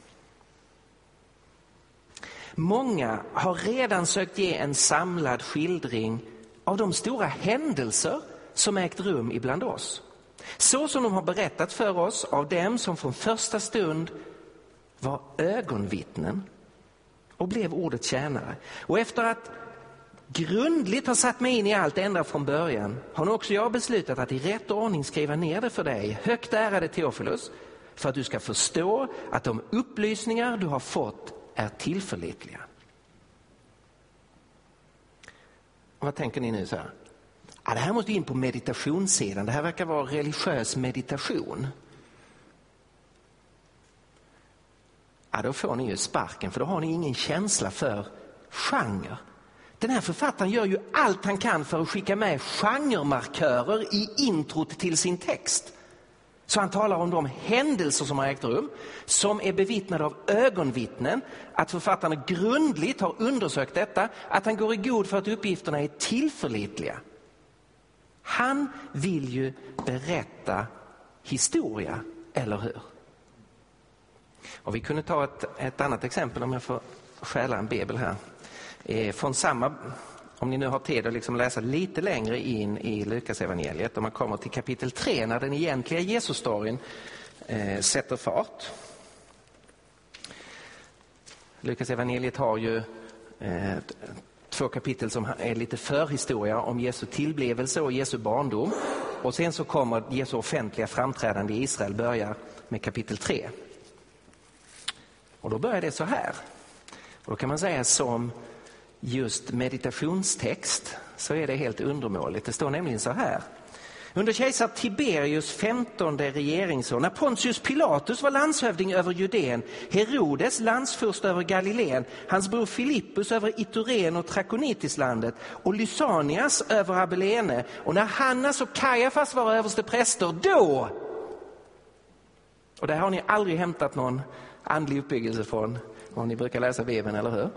Många har redan sökt ge en samlad skildring av de stora händelser som ägt rum ibland oss. Så som de har berättat för oss av dem som från första stund var ögonvittnen och blev ordets tjänare. Och efter att grundligt ha satt mig in i allt ända från början har nu också jag beslutat att i rätt ordning skriva ner det för dig, högt ärade Theophilus, för att du ska förstå att de upplysningar du har fått är tillförlitliga. Och vad tänker ni nu så här? Det här måste in på meditationssidan. Det här verkar vara religiös meditation. Då får ni ju sparken, för då har ni ingen känsla för genre. Den här författaren gör ju allt han kan för att skicka med genremarkörer i introt till sin text. Så han talar om de händelser som har ägt rum, som är bevittnade av ögonvittnen, att författarna grundligt har undersökt detta, att han går i god för att uppgifterna är tillförlitliga. Han vill ju berätta historia, eller hur? Och vi kunde ta ett annat exempel om jag får stjäla en bibel här. Från samma, om ni nu har tid att liksom läsa lite längre in i Lukas evangeliet, om man kommer till kapitel 3 när den egentliga Jesus-storyn sätter fart. Lukas evangeliet har ju 2 kapitel som är lite förhistoria om Jesu tillblivelse och Jesu barndom. Och sen så kommer Jesu offentliga framträdande i Israel börjar med kapitel 3. Och då börjar det så här. Och då kan man säga som just meditationstext så är det helt undermåligt. Det står nämligen så här. Under kejsar Tiberius 15:e regeringsår, när Pontius Pilatus var landshövding över Judeen, Herodes landsfurst över Galileen, hans bror Filippus över Ituren och Trakonitislandet och Lysanias över Abilene, och när Hannas och Kajafas var överste präster, då, och där har ni aldrig hämtat någon andlig uppbyggelse från om ni brukar läsa Bibeln, eller hur?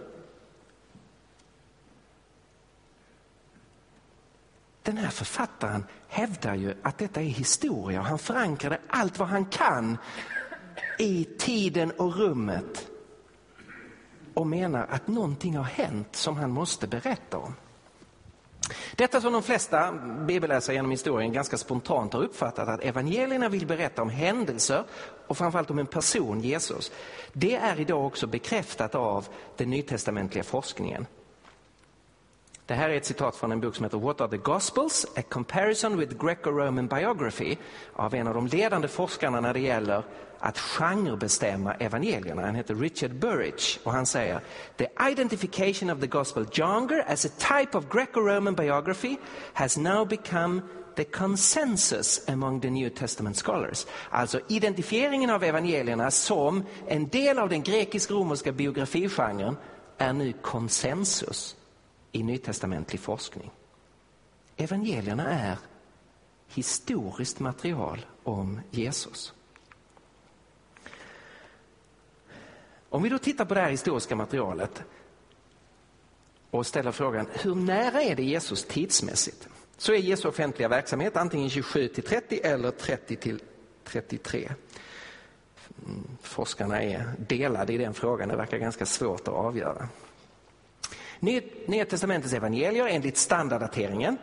Den här författaren hävdar ju att detta är historia och han förankrade allt vad han kan i tiden och rummet och menar att någonting har hänt som han måste berätta om. Detta som de flesta bibelläsare genom historien ganska spontant har uppfattat, att evangelierna vill berätta om händelser och framförallt om en person, Jesus. Det är idag också bekräftat av den nytestamentliga forskningen. Det här är ett citat från en bok som heter What are the Gospels? A comparison with Greco-Roman biography av en av de ledande forskarna när det gäller att genrebestämma evangelierna. Han heter Richard Burridge och han säger: The identification of the gospel genre as a type of Greco-Roman biography has now become the consensus among the New Testament scholars. Alltså identifieringen av evangelierna som en del av den grekisk-romerska biografigenren är nu konsensus i nytestamentlig forskning. Evangelierna är historiskt material om Jesus. Om vi då tittar på det här historiska materialet och ställer frågan, hur nära är det Jesus tidsmässigt? Så är Jesu offentliga verksamhet antingen 27-30 eller 30-33. Forskarna är delade i den frågan, det verkar ganska svårt att avgöra. Nya testamentets evangelier enligt standarddateringen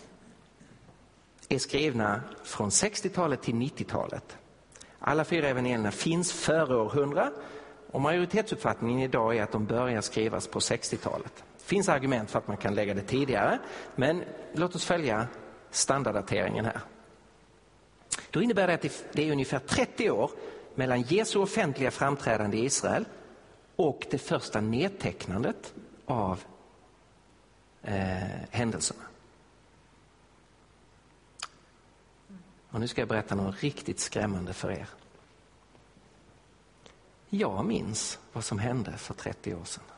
är skrivna från 60-talet till 90-talet. Alla 4 evangelierna finns före år 100 och majoritetsuppfattningen idag är att de börjar skrivas på 60-talet. Det finns argument för att man kan lägga det tidigare, men låt oss följa standarddateringen här. Då innebär det att det är ungefär 30 år mellan Jesu offentliga framträdande i Israel och det första nedtecknandet av händelserna. Och nu ska jag berätta något riktigt skrämmande för er. Jag minns vad som hände för 30 år sedan.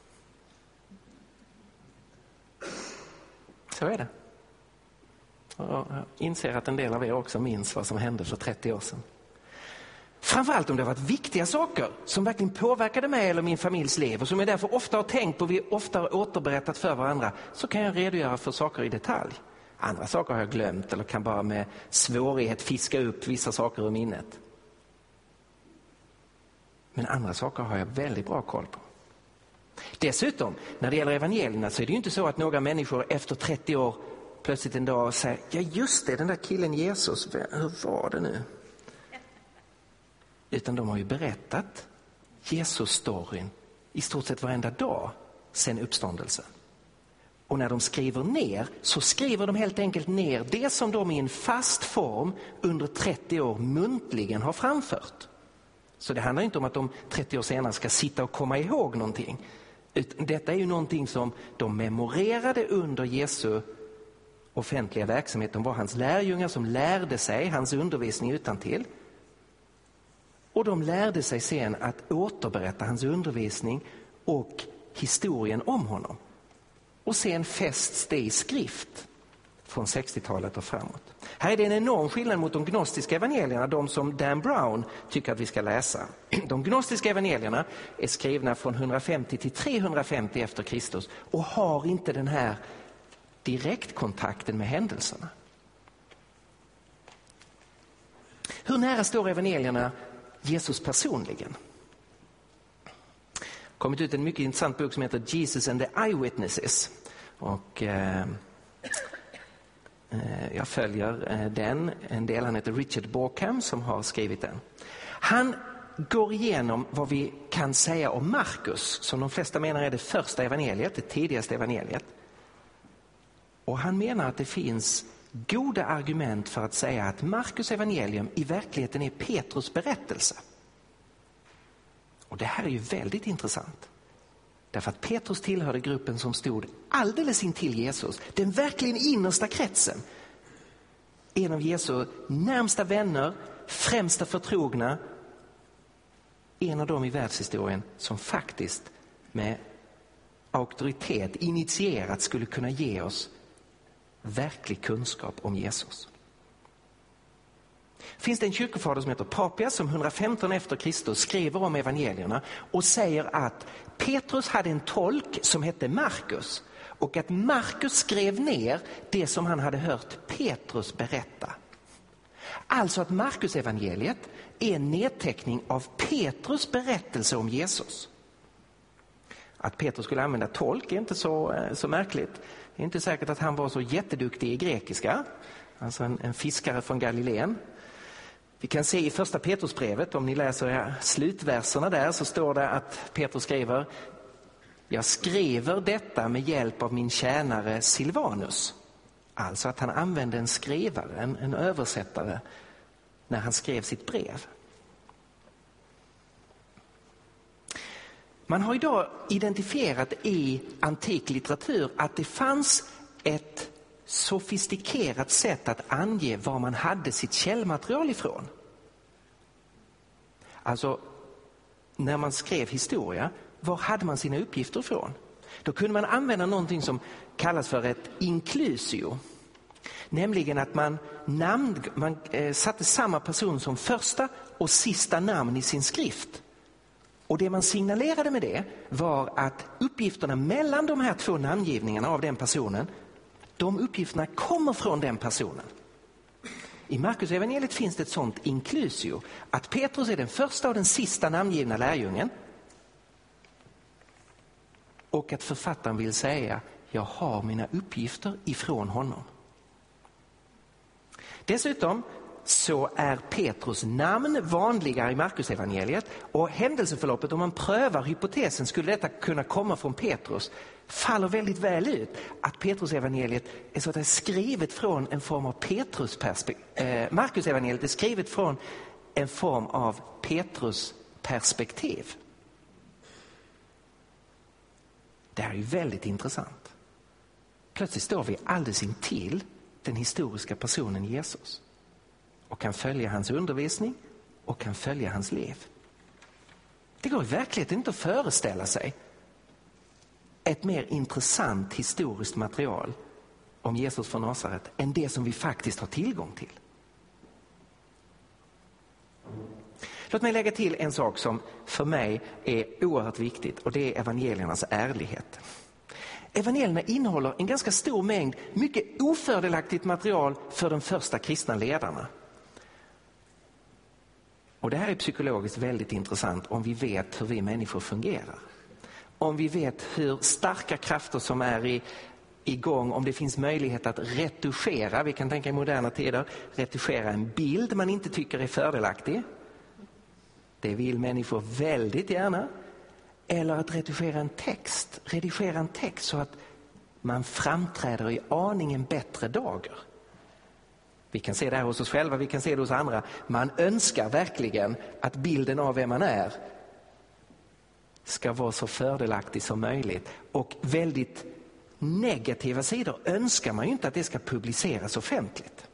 Så är det. Och jag inser att en del av er också minns vad som hände för 30 år sedan. Framförallt om det har varit viktiga saker som verkligen påverkade mig eller min familjs liv och som jag därför ofta har tänkt på, vi ofta har återberättat för varandra, så kan jag redogöra för saker i detalj. Andra saker har jag glömt eller kan bara med svårighet fiska upp vissa saker ur minnet. Men andra saker har jag väldigt bra koll på. Dessutom, när det gäller evangelierna så är det ju inte så att några människor efter 30 år plötsligt en dag säger, ja just det, den där killen Jesus, hur var det nu? Utan de har ju berättat Jesus-storyn i stort sett varenda dag sedan uppståndelsen. Och när de skriver ner så skriver de helt enkelt ner det som de i en fast form under 30 år muntligen har framfört. Så det handlar inte om att de 30 år senare ska sitta och komma ihåg någonting. Detta är ju någonting som de memorerade under Jesu offentliga verksamhet. De var hans lärjungar som lärde sig hans undervisning utantill. Och de lärde sig sen att återberätta hans undervisning och historien om honom. Och sen fästs det i skrift från 60-talet och framåt. Här är det en enorm skillnad mot de gnostiska evangelierna, de som Dan Brown tycker att vi ska läsa. De gnostiska evangelierna är skrivna från 150 till 350 efter Kristus och har inte den här direktkontakten med händelserna. Hur nära står evangelierna Jesus personligen? Kommit ut en mycket intressant bok som heter Jesus and the Eyewitnesses. Och jag följer den. En del, han heter Richard Borkham, som har skrivit den. Han går igenom vad vi kan säga om Markus, som de flesta menar är det första evangeliet, det tidigaste evangeliet. Och han menar att det finns goda argument för att säga att Markus evangelium i verkligheten är Petrus berättelse. Och det här är ju väldigt intressant. Därför att Petrus tillhörde gruppen som stod alldeles intill Jesus. Den verkligen innersta kretsen. En av Jesu närmsta vänner, främsta förtrogna. En av dem i världshistorien som faktiskt med auktoritet initierat skulle kunna ge oss verklig kunskap om Jesus. Finns det en kyrkofader som heter Papias som 115 efter Kristus skriver om evangelierna och säger att Petrus hade en tolk som hette Markus och att Markus skrev ner det som han hade hört Petrus berätta. Alltså att Markus evangeliet är en nedteckning av Petrus berättelse om Jesus. Att Petrus skulle använda tolk är inte så märkligt. Det är inte säkert att han var så jätteduktig i grekiska. Alltså en fiskare från Galileen. Vi kan se i första Petrusbrevet, om ni läser slutverserna där, så står det att Petrus skriver: jag skriver detta med hjälp av min tjänare Silvanus. Alltså att han använde en skrivare, en översättare, när han skrev sitt brev. Man har idag identifierat i antik litteratur att det fanns ett sofistikerat sätt att ange var man hade sitt källmaterial ifrån. Alltså, när man skrev historia, var hade man sina uppgifter ifrån? Då kunde man använda någonting som kallas för ett inklusio. Nämligen att man satte samma person som första och sista namn i sin skrift. Och det man signalerade med det var att uppgifterna mellan de här två namngivningarna av den personen, de uppgifterna kommer från den personen. I Markus evangeliet finns det ett sånt inklusio. Att Petrus är den första och den sista namngivna lärjungen. Och att författaren vill säga: jag har mina uppgifter ifrån honom. Dessutom så är Petrus namn vanligare i Markus evangeliet. Och händelseförloppet, om man prövar hypotesen, skulle detta kunna komma från Petrus, faller väldigt väl ut. Att Petrus evangeliet är så att det är skrivet från en form av Petrus Markus evangeliet är skrivet från en form av Petrus perspektiv. Det här är ju väldigt intressant. Plötsligt står vi alldeles intill den historiska personen Jesus och kan följa hans undervisning och kan följa hans liv. Det går i verkligheten inte att föreställa sig ett mer intressant historiskt material om Jesus från Nasaret än det som vi faktiskt har tillgång till. Låt mig lägga till en sak som för mig är oerhört viktigt, och det är evangeliernas ärlighet. Evangelierna innehåller en ganska stor mängd mycket ofördelaktigt material för de första kristna ledarna. Och det här är psykologiskt väldigt intressant om vi vet hur vi människor fungerar. Om vi vet hur starka krafter som är igång, om det finns möjlighet att retuschera, vi kan tänka i moderna tider, retuschera en bild man inte tycker är fördelaktig. Det vill människor väldigt gärna. Eller att redigera en text så att man framträder i aningen bättre dagar. Vi kan se det här hos oss själva, vi kan se det hos andra. Man önskar verkligen att bilden av vem man är ska vara så fördelaktig som möjligt. Och väldigt negativa sidor önskar man ju inte att det ska publiceras offentligt.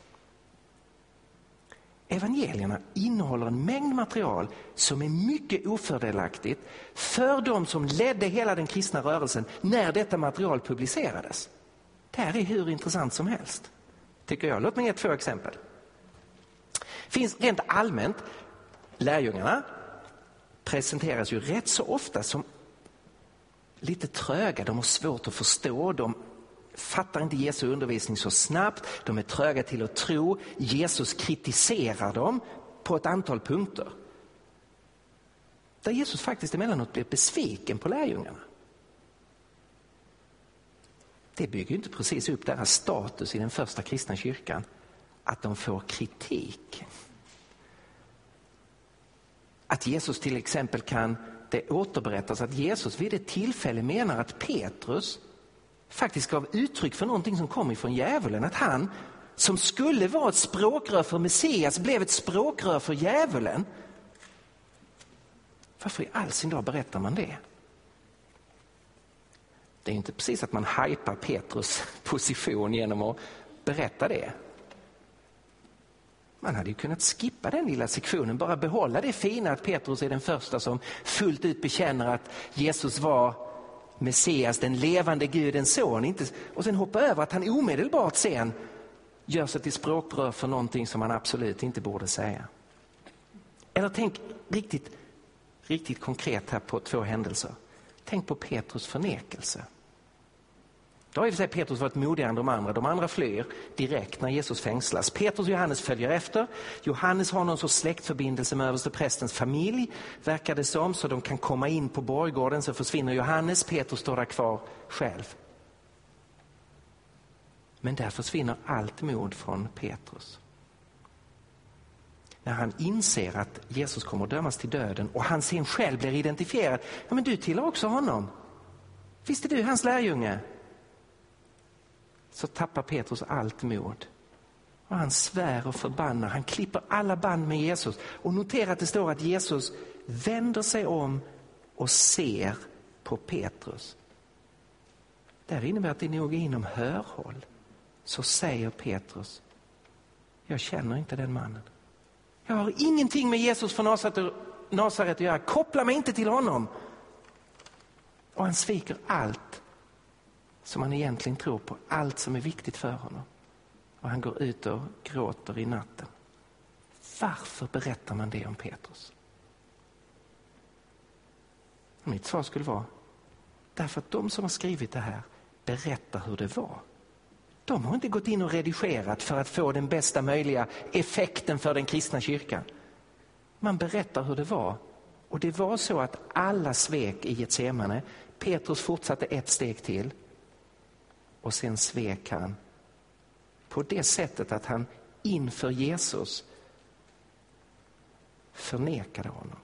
Evangelierna innehåller en mängd material som är mycket ofördelaktigt för de som ledde hela den kristna rörelsen när detta material publicerades. Det här är hur intressant som helst, tycker jag. Låt mig ge 2 exempel. Finns rent allmänt, lärjungarna presenteras ju rätt så ofta som lite tröga. De har svårt att förstå, de fattar inte Jesu undervisning så snabbt. De är tröga till att tro. Jesus kritiserar dem på ett antal punkter. Där Jesus faktiskt emellanåt blir besviken på lärjungarna. Det bygger inte precis upp deras status i den första kristna kyrkan. Att de får kritik. Att Jesus till exempel kan, det återberättas att Jesus vid ett tillfälle menar att Petrus faktiskt gav uttryck för någonting som kom ifrån djävulen. Att han som skulle vara ett språkrör för Messias blev ett språkrör för djävulen. Varför i all sin dag berättar man det? Det är inte precis att man hypar Petrus position genom att berätta det. Man hade ju kunnat skippa den lilla sektionen, bara behålla det fina att Petrus är den första som fullt ut bekänner att Jesus var Messias, den levande Gudens son. Och sen hoppa över att han omedelbart sen gör sig till språkrör för någonting som han absolut inte borde säga. Eller tänk riktigt konkret här på två händelser. Tänk på Petrus förnekelse. Då har i och för sig Petrus varit modigare än de andra. De andra flyr direkt när Jesus fängslas. Petrus och Johannes följer efter. Johannes har någon sorts släktförbindelse med översteprästens familj, verkar det som, så de kan komma in på borggården. Så försvinner Johannes, Petrus står där kvar själv. Men där försvinner allt mod från Petrus. När han inser att Jesus kommer att dömas till döden och han sen själv blir identifierad. Ja, men du tillhör också honom. Visst är du hans lärjunge? Så tappar Petrus allt mod. Och han svär och förbannar. Han klipper alla band med Jesus. Och notera att det står att Jesus vänder sig om och ser på Petrus. Där innebär att det nog är inom hörhåll. Så säger Petrus: jag känner inte den mannen. Jag har ingenting med Jesus från Nasaret att göra. Koppla mig inte till honom. Och han sviker allt som han egentligen tror på. Allt som är viktigt för honom. Och han går ut och gråter i natten. Varför berättar man det om Petrus? Mitt svar skulle vara: därför att de som har skrivit det här berättar hur det var. De har inte gått in och redigerat för att få den bästa möjliga effekten för den kristna kyrkan. Man berättar hur det var. Och det var så att alla svek i Getsemane. Petrus fortsatte ett steg till. Och sen svek han på det sättet att han inför Jesus förnekade honom.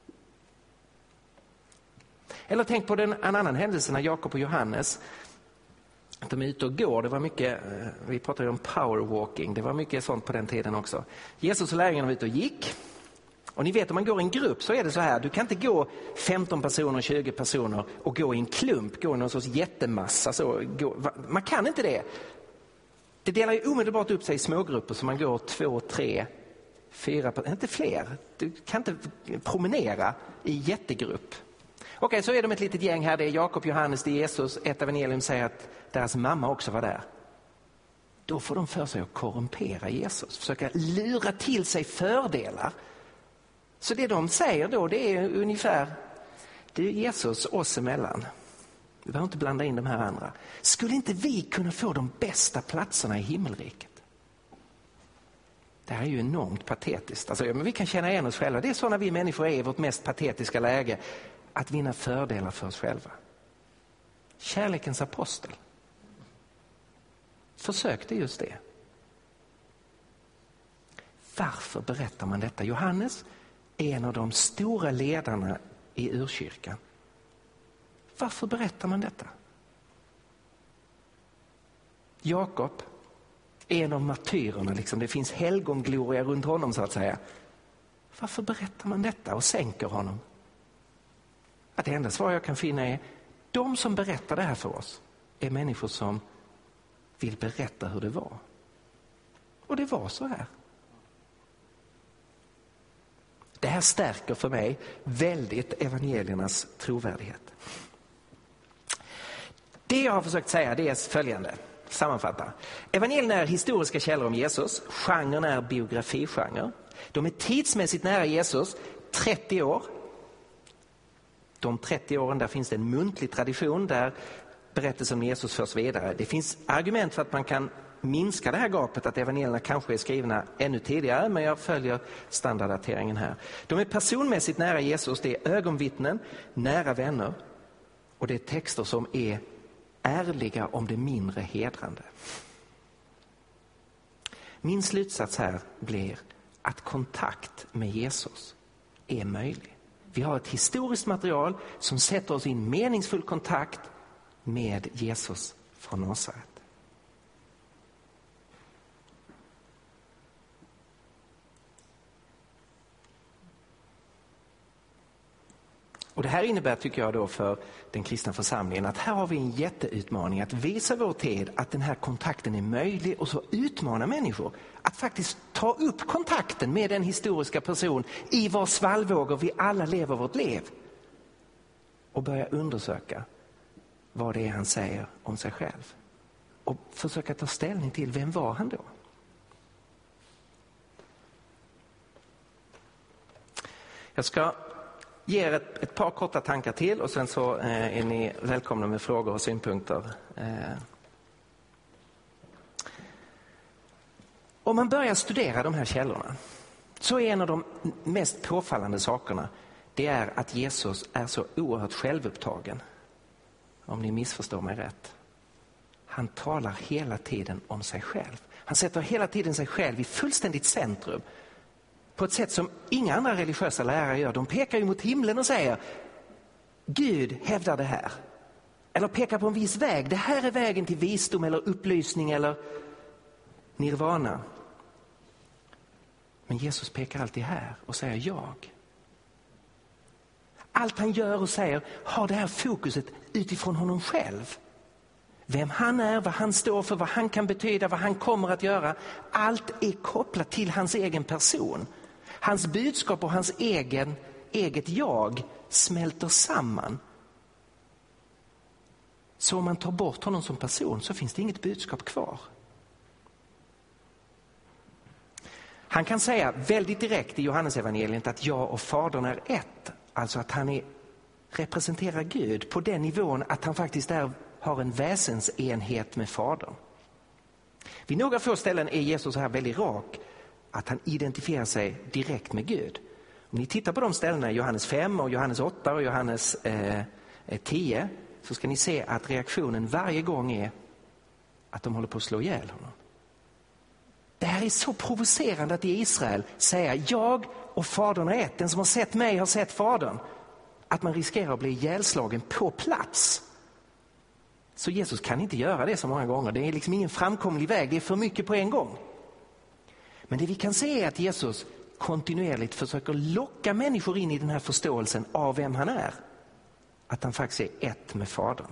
Eller tänk på en annan händelse när Jakob och Johannes, att de är ute och går. Det var mycket, vi pratade om powerwalking, det var mycket sånt på den tiden också. Jesus och lärjungarna var ute och gick. Och ni vet, om man går i en grupp så är det så här: du kan inte gå 15 personer, 20 personer och gå i en klump, gå i någon sorts jättemassa. Man kan inte det. Det delar ju omedelbart upp sig i smågrupper, så man går 2, 3, 4, inte fler. Du kan inte promenera i jättegrupp. Okej, så är de ett litet gäng här. Det är Jakob, Johannes, det är Jesus. Ett evangelium säger att deras mamma också var där. Då får de för sig att korrumpera Jesus. Försöka lura till sig fördelar. Så det de säger då, det är ungefär: det är Jesus oss emellan. Vi behöver inte blanda in de här andra. Skulle inte vi kunna få de bästa platserna i himmelriket? Det här är ju enormt patetiskt. Alltså, men vi kan känna igen oss själva. Det är så när vi människor är i vårt mest patetiska läge. Att vinna fördelar för oss själva. Kärlekens apostel försökte just det. Varför berättar man detta? Johannes är en av de stora ledarna i urkyrkan. Varför berättar man detta? Jakob är en av martyrerna. Liksom. Det finns helgongloria runt honom, så att säga. Varför berättar man detta och sänker honom? Att det enda svar jag kan finna är: de som berättar det här för oss är människor som vill berätta hur det var. Och det var så här. Det här stärker för mig väldigt evangeliernas trovärdighet. Det jag har försökt säga, det är följande. Sammanfatta. Evangelierna är historiska källor om Jesus. Genren är biografigenre. De är tidsmässigt nära Jesus, 30 år. De 30 åren, där finns det en muntlig tradition där berättelsen om Jesus förs vidare. Det finns argument för att man kan minska det här gapet, att evangelierna kanske är skrivna ännu tidigare, men jag följer standarddateringen här. De är personmässigt nära Jesus, det är ögonvittnen, nära vänner, och det är texter som är ärliga om det mindre hedrande. Min slutsats här blir att kontakt med Jesus är möjlig. Vi har ett historiskt material som sätter oss i en meningsfull kontakt med Jesus från Nasaret. Och det här innebär, tycker jag då, för den kristna församlingen att här har vi en jätteutmaning att visa vår tid att den här kontakten är möjlig, och så utmana människor att faktiskt ta upp kontakten med den historiska person i vars svallvågor vi alla lever vårt liv och börja undersöka vad det är han säger om sig själv och försöka ta ställning till vem var han då. Jag ska ge er ett par korta tankar till, och sen så är ni välkomna med frågor och synpunkter. Om man börjar studera de här källorna så är en av de mest påfallande sakerna det är att Jesus är så oerhört självupptagen. Om ni missförstår mig rätt. Han talar hela tiden om sig själv. Han sätter hela tiden sig själv i fullständigt centrum. På ett sätt som inga andra religiösa lärare gör. De pekar ju mot himlen och säger: Gud hävdar det här. Eller pekar på en viss väg. Det här är vägen till visdom eller upplysning eller nirvana. Men Jesus pekar alltid här och säger jag. Allt han gör och säger har det här fokuset utifrån honom själv. Vem han är, vad han står för, vad han kan betyda, vad han kommer att göra. Allt är kopplat till hans egen person. Hans budskap och hans eget jag smälter samman. Så om man tar bort honom som person så finns det inget budskap kvar. Han kan säga väldigt direkt i Johannesevangeliet att jag och Fadern är ett. Alltså att han representerar Gud på den nivån att han faktiskt har en väsensenhet med Fadern. Vid några få ställen är Jesus här väldigt rak att han identifierar sig direkt med Gud. Om ni tittar på de ställena i Johannes 5 och Johannes 8 och Johannes 10 så ska ni se att reaktionen varje gång är att de håller på att slå ihjäl honom. Det här är så provocerande att i Israel säga jag och Fadern är ett. Den som har sett mig har sett Fadern. Att man riskerar att bli ihjälslagen på plats. Så Jesus kan inte göra det så många gånger. Det är liksom ingen framkomlig väg. Det är för mycket på en gång. Men det vi kan se är att Jesus kontinuerligt försöker locka människor in i den här förståelsen av vem han är. Att han faktiskt är ett med Fadern.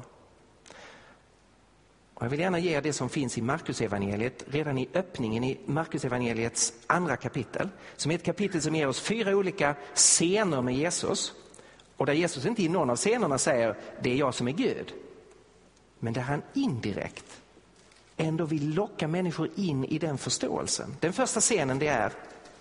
Och jag vill gärna ge det som finns i Markusevangeliet redan i öppningen i Markusevangeliets andra kapitel. Som är ett kapitel som ger oss 4 olika scener med Jesus. Och där Jesus inte i någon av scenerna säger det är jag som är Gud. Men där han indirekt ändå vill locka människor in i den förståelsen. Den första scenen det är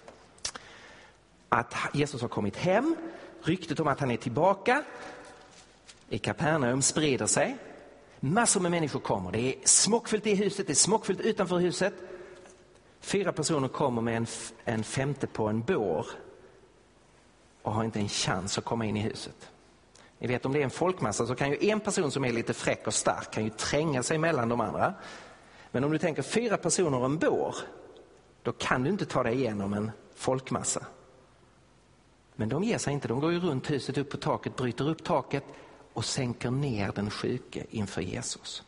att Jesus har kommit hem. Ryktet om att han är tillbaka i Kapernaum sprider sig. Massor med människor kommer. Det är smockfullt i huset, det är smockfullt utanför huset. 4 personer kommer med en femte på en bår och har inte en chans att komma in i huset. Ni vet, om det är en folkmassa så kan ju en person som är lite fräck och stark kan ju tränga sig mellan de andra. Men om du tänker 4 personer och en bår, då kan du inte ta dig igenom en folkmassa. Men de ger sig inte, de går ju runt huset upp på taket, bryter upp taket och sänker ner den sjuke inför Jesus.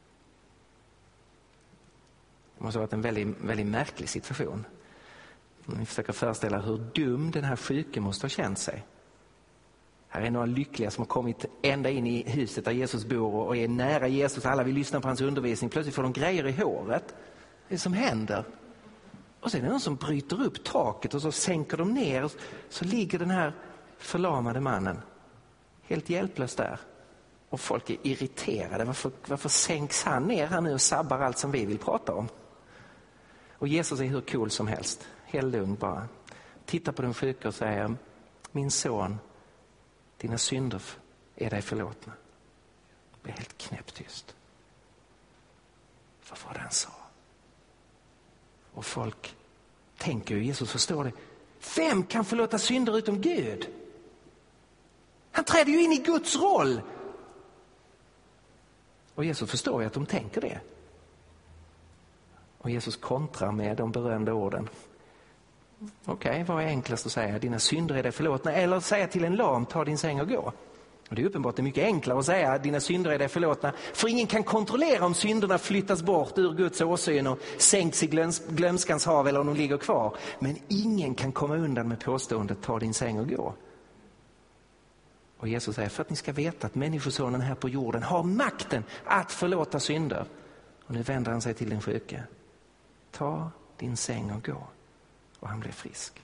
Det måste ha varit en väldigt, väldigt märklig situation. Ni försöker föreställa hur dum den här sjuke måste ha känt sig. Här är några lyckliga som har kommit ända in i huset där Jesus bor och är nära Jesus. Alla vill lyssna på hans undervisning. Plötsligt får de grejer i håret. Det är som händer. Och sen är det någon som bryter upp taket och så sänker de ner. Så ligger den här förlamade mannen helt hjälplös där. Och folk är irriterade. Varför sänks han ner här nu och sabbar allt som vi vill prata om? Och Jesus är hur cool som helst. Helt lugn bara. Tittar på den sjuka och säger: min son, dina synder är dig förlåtna. blev helt knäpptyst. Vad var det han sa? Och folk tänker ju, Jesus förstår det. Vem kan förlåta synder utom Gud? Han träder ju in i Guds roll. Och Jesus förstår ju att de tänker det. Och Jesus kontrar med de berömda orden. Okej, vad är enklast att säga? Dina synder är dig förlåtna. Eller säga till en lam, ta din säng och gå. Och det är uppenbart, det är mycket enklare att säga dina synder är dig förlåtna. För ingen kan kontrollera om synderna flyttas bort ur Guds åsyn och sänks i glömskans hav eller om de ligger kvar. Men ingen kan komma undan med påståendet, ta din säng och gå. Och Jesus säger, för att ni ska veta att människosonen här på jorden har makten att förlåta synder. Och nu vänder han sig till den sjuke. Ta din säng och gå. Och han blev frisk.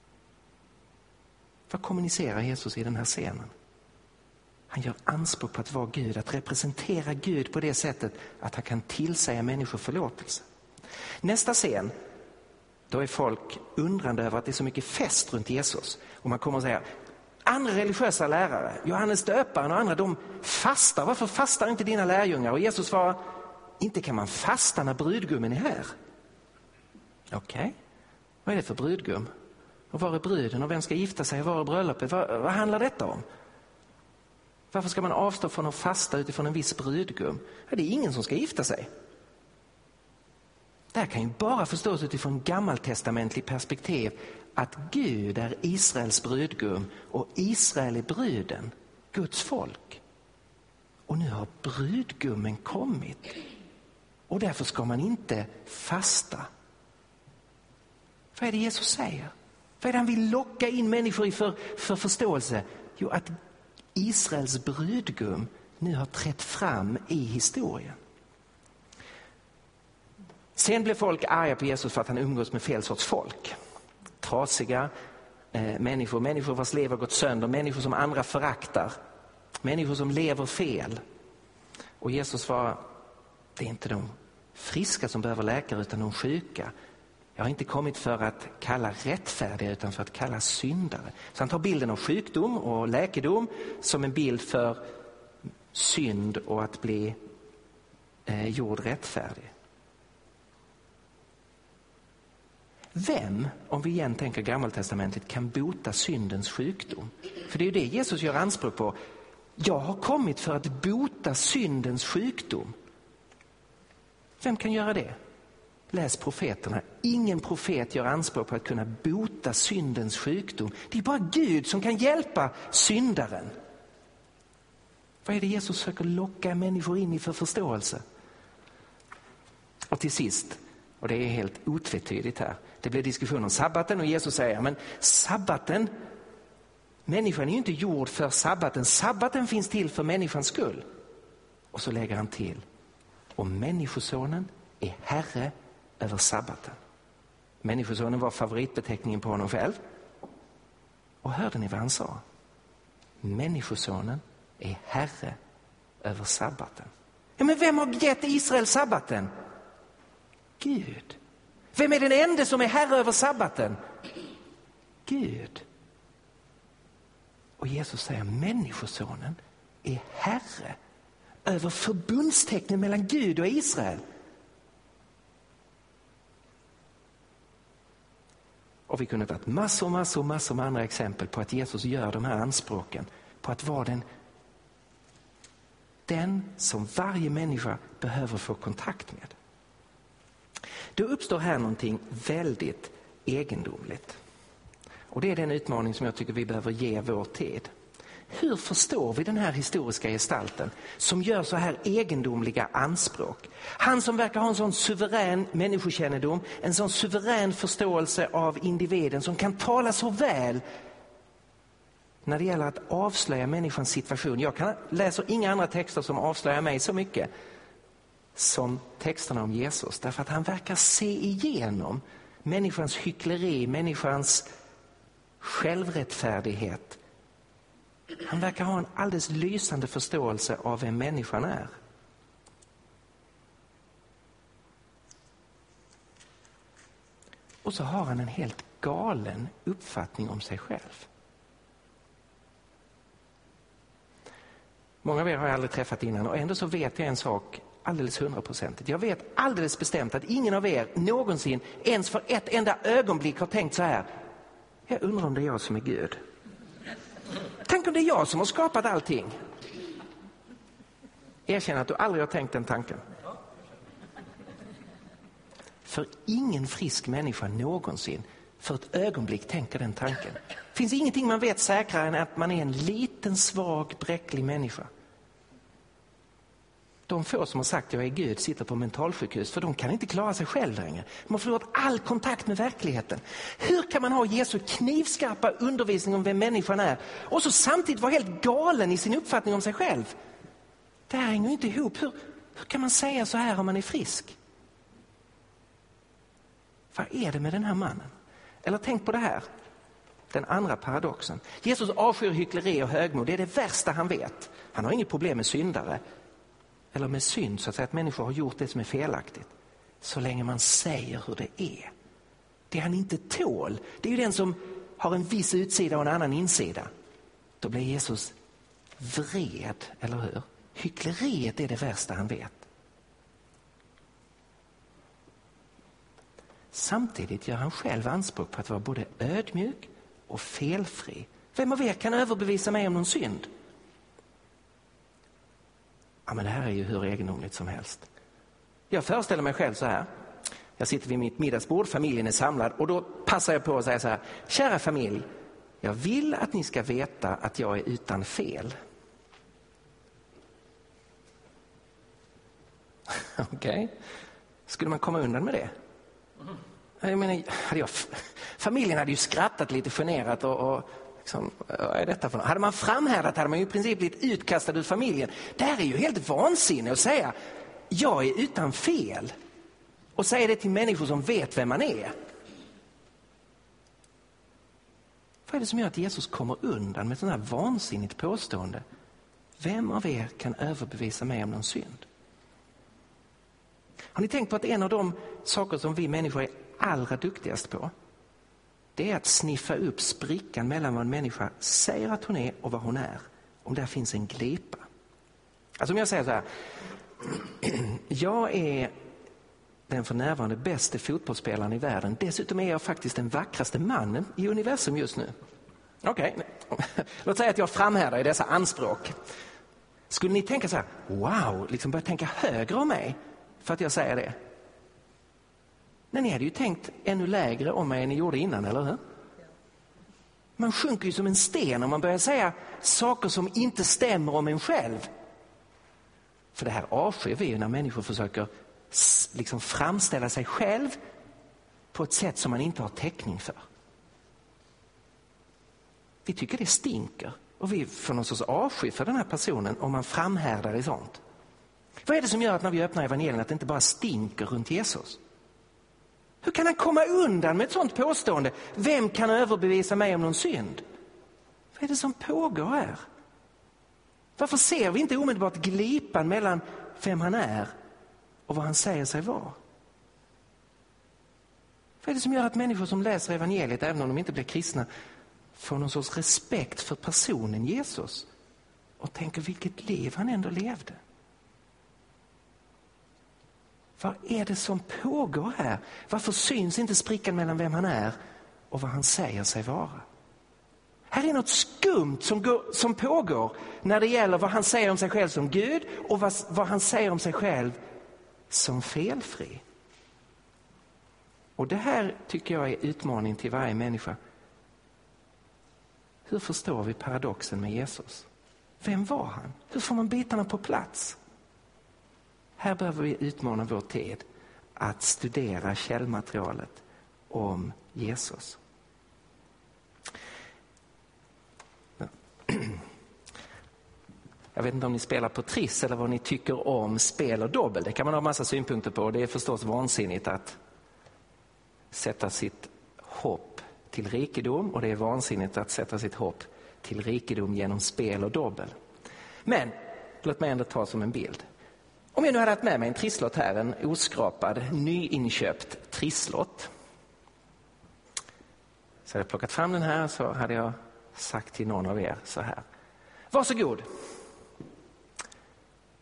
Vad kommunicerar Jesus i den här scenen? Han gör anspråk på att vara Gud, att representera Gud på det sättet att han kan tillsäga människor förlåtelse. Nästa scen, då är folk undrande över att det är så mycket fest runt Jesus. Och man kommer att säga, andra religiösa lärare, Johannes döparen och andra, de fastar. Varför fastar inte dina lärjungar? Och Jesus svarar, inte kan man fasta när brudgummen är här. Okej. Vad är det för brudgum? Och var är bruden? Och vem ska gifta sig? Var är bröllopet? Vad handlar detta om? Varför ska man avstå från att fasta utifrån en viss brudgum? Det är ingen som ska gifta sig. Det här kan ju bara förstås utifrån gammaltestamentlig perspektiv att Gud är Israels brudgum och Israel är bruden, Guds folk. Och nu har brudgummen kommit. Och därför ska man inte fasta. Vad är det Jesus säger? Vad är det han vill locka in människor i för förståelse? Jo, att Israels brudgum nu har trätt fram i historien. Sen blev folk arga på Jesus för att han umgås med fel sorts folk. Trasiga människor vars liv har gått sönder, människor som andra föraktar, människor som lever fel. Och Jesus var, det är inte de friska som behöver läkare utan de sjuka. Jag har inte kommit för att kalla rättfärdiga utan för att kalla syndare. Så han tar bilden av sjukdom och läkedom som en bild för synd och att bli gjord rättfärdig. Vem, om vi igen tänker gammaltestamentet, kan bota syndens sjukdom? För det är ju det Jesus gör anspråk på. Jag har kommit för att bota syndens sjukdom. Vem kan göra det? Läs profeterna. Ingen profet gör anspråk på att kunna bota syndens sjukdom. Det är bara Gud som kan hjälpa syndaren. Vad är det Jesus försöker locka människor in i för förståelse? Och till sist, och det är helt otvetydigt här, det blir diskussion om sabbaten och Jesus säger, men sabbaten, människan är ju inte gjord för sabbaten. Sabbaten finns till för människans skull. Och så lägger han till, och människosonen är herre över sabbaten. Människosonen var favoritbeteckningen på honom själv. Och hörde ni vad han sa? Människosonen är herre över sabbaten. Ja, men vem har gett Israel sabbaten? Gud. Vem är den enda som är herre över sabbaten? Gud. Och Jesus säger, människosonen är herre över förbundstecknen mellan Gud och Israel. Och vi kunde ta massor med andra exempel på att Jesus gör de här anspråken på att vara den som varje människa behöver få kontakt med. Då uppstår här någonting väldigt egendomligt. Och det är den utmaning som jag tycker vi behöver ge vår tid. Hur förstår vi den här historiska gestalten som gör så här egendomliga anspråk? Han som verkar ha en sån suverän människokännedom, en sån suverän förståelse av individen som kan tala så väl när det gäller att avslöja människans situation. Jag läser inga andra texter som avslöjar mig så mycket som texterna om Jesus. Därför att han verkar se igenom människans hyckleri, människans självrättfärdighet. Han verkar ha en alldeles lysande förståelse av vem människan är. Och så har han en helt galen uppfattning om sig själv. Många av er har jag aldrig träffat innan och ändå så vet jag en sak alldeles 100%. Jag vet alldeles bestämt att ingen av er någonsin ens för ett enda ögonblick har tänkt så här: jag undrar om det är jag som är Gud. Tänk om det är jag som har skapat allting. Erkänn att du aldrig har tänkt den tanken. För ingen frisk människa någonsin för ett ögonblick tänker den tanken. Det finns ingenting man vet säkrare än att man är en liten, svag, bräcklig människa. De få som har sagt jag är Gud sitter på mentalsjukhus, för de kan inte klara sig själv längre. De har förlorat all kontakt med verkligheten. Hur kan man ha Jesu knivskarpa undervisning om vem människan är och så samtidigt vara helt galen i sin uppfattning om sig själv? Det här hänger inte ihop. Hur kan man säga så här om man är frisk? Vad är det med den här mannen? Eller tänk på det här. Den andra paradoxen. Jesus avskyr hyckleri och högmod. Det är det värsta han vet. Han har inget problem med syndare. Eller med synd, så att säga, att människor har gjort det som är felaktigt. Så länge man säger hur det är. Det han inte tål, det är ju den som har en viss utsida och en annan insida. Då blir Jesus vred, eller hur? Hyckleriet är det värsta han vet. Samtidigt gör han själv anspråk på att vara både ödmjuk och felfri. Vem av er kan överbevisa mig om någon synd? Ja, men det här är ju hur egendomligt som helst. Jag föreställer mig själv så här. Jag sitter vid mitt middagsbord, familjen är samlad och då passar jag på att säga så här: kära familj, jag vill att ni ska veta att jag är utan fel. Okej. Skulle man komma undan med det? Jag menar, familjen hade ju skrattat lite generat och liksom, vad är detta för något? Hade man framhärdat hade man ju i princip blivit utkastad ur familjen. Det här är ju helt vansinnigt att säga jag är utan fel. Och säga det till människor som vet vem man är. Vad är det som gör att Jesus kommer undan med sådana här vansinnigt påstående? Vem av er kan överbevisa mig om någon synd? Har ni tänkt på att en av de saker som vi människor är allra duktigast på, det är att sniffa upp sprickan mellan vad en människa säger att hon är och vad hon är. Om där finns en glipa. Alltså om jag säger så här: jag är den för närvarande bästa fotbollsspelaren i världen. Dessutom är jag faktiskt den vackraste mannen i universum just nu. Okej. Låt säga att jag framhärdar i dessa anspråk. Skulle ni tänka så här: wow, liksom börja tänka högre om mig för att jag säger det? Nej, ni hade ju tänkt ännu lägre om mig än ni gjorde innan, eller hur? Man sjunker ju som en sten om man börjar säga saker som inte stämmer om en själv. För det här avskyr vi ju när människor försöker liksom framställa sig själv på ett sätt som man inte har täckning för. Vi tycker det stinker och vi får någon sorts avsky för den här personen om man framhärdar i sånt. Vad är det som gör att när vi öppnar evangelien att det inte bara stinker runt Jesus? Hur kan han komma undan med ett sånt påstående? Vem kan överbevisa mig om någon synd? Vad är det som pågår här? Varför ser vi inte omedelbart glipan mellan vem han är och vad han säger sig vara? Vad är det som gör att människor som läser evangeliet, även om de inte blir kristna, får någon sorts respekt för personen Jesus och tänker vilket liv han ändå levde? Vad är det som pågår här? Varför syns inte sprickan mellan vem han är och vad han säger sig vara? Här är något skumt som pågår när det gäller vad han säger om sig själv som Gud och vad han säger om sig själv som felfri. Och det här tycker jag är utmaning till varje människa. Hur förstår vi paradoxen med Jesus? Vem var han? Hur får man bitarna på plats? Här behöver vi utmana vår tid att studera källmaterialet om Jesus. Jag vet inte om ni spelar på triss eller vad ni tycker om spel och dobbel. Det kan man ha massa synpunkter på. Det är förstås vansinnigt att sätta sitt hopp till rikedom och det är vansinnigt att sätta sitt hopp till rikedom genom spel och dobbel. Men låt mig ändå ta som en bild. Om jag nu hade haft med mig en trisslott här, en oskrapad, nyinköpt trisslott. Så hade jag plockat fram den här så hade jag sagt till någon av er så här: varsågod,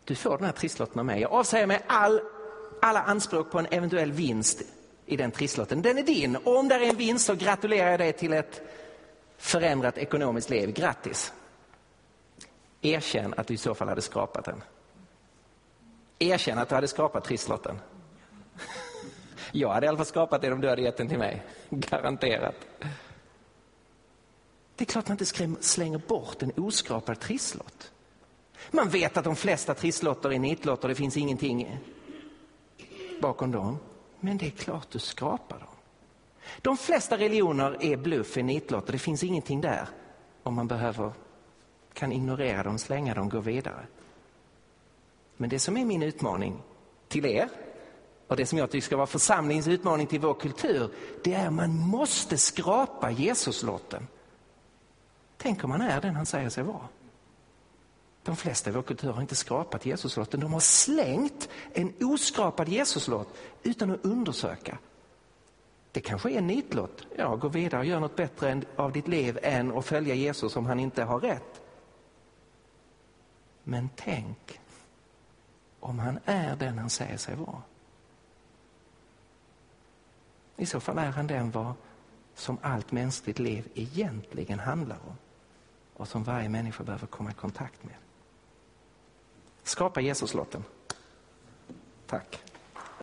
Du får den här trisslotten av mig. Jag avsäger mig alla anspråk på en eventuell vinst i den trisslotten. Den är din. Och om det är en vinst så gratulerar jag dig till ett förändrat ekonomiskt liv. Grattis. Erkänn att du i så fall hade skapat den. Erkänn att du hade skapat trisslotten. Jag hade i alla fall skapat det om du hade gett den till mig. Garanterat. Det är klart man inte slänger bort en oskrapad trisslott. Man vet att de flesta trisslotter är nitlotter. Det finns ingenting bakom dem. Men det är klart du skrapar dem. De flesta religioner är bluff, är nitlotter. Det finns ingenting där. Om man kan ignorera dem, slänga dem, gå vidare. Men det som är min utmaning till er, och det som jag tycker ska vara församlingens utmaning till vår kultur, det är att man måste skrapa Jesuslotten. Tänk om man är den han säger sig vara. De flesta i vår kultur har inte skrapat Jesuslotten. De har slängt en oskrapad Jesuslott utan att undersöka. Det kanske är en nitlott. Ja, gå vidare och gör något bättre av ditt liv än att följa Jesus om han inte har rätt. Men tänk om han är den han säger sig vara. I så fall är han den som allt mänskligt liv egentligen handlar om. Och som varje människa behöver komma i kontakt med. Skapa Jesuslotten. Tack.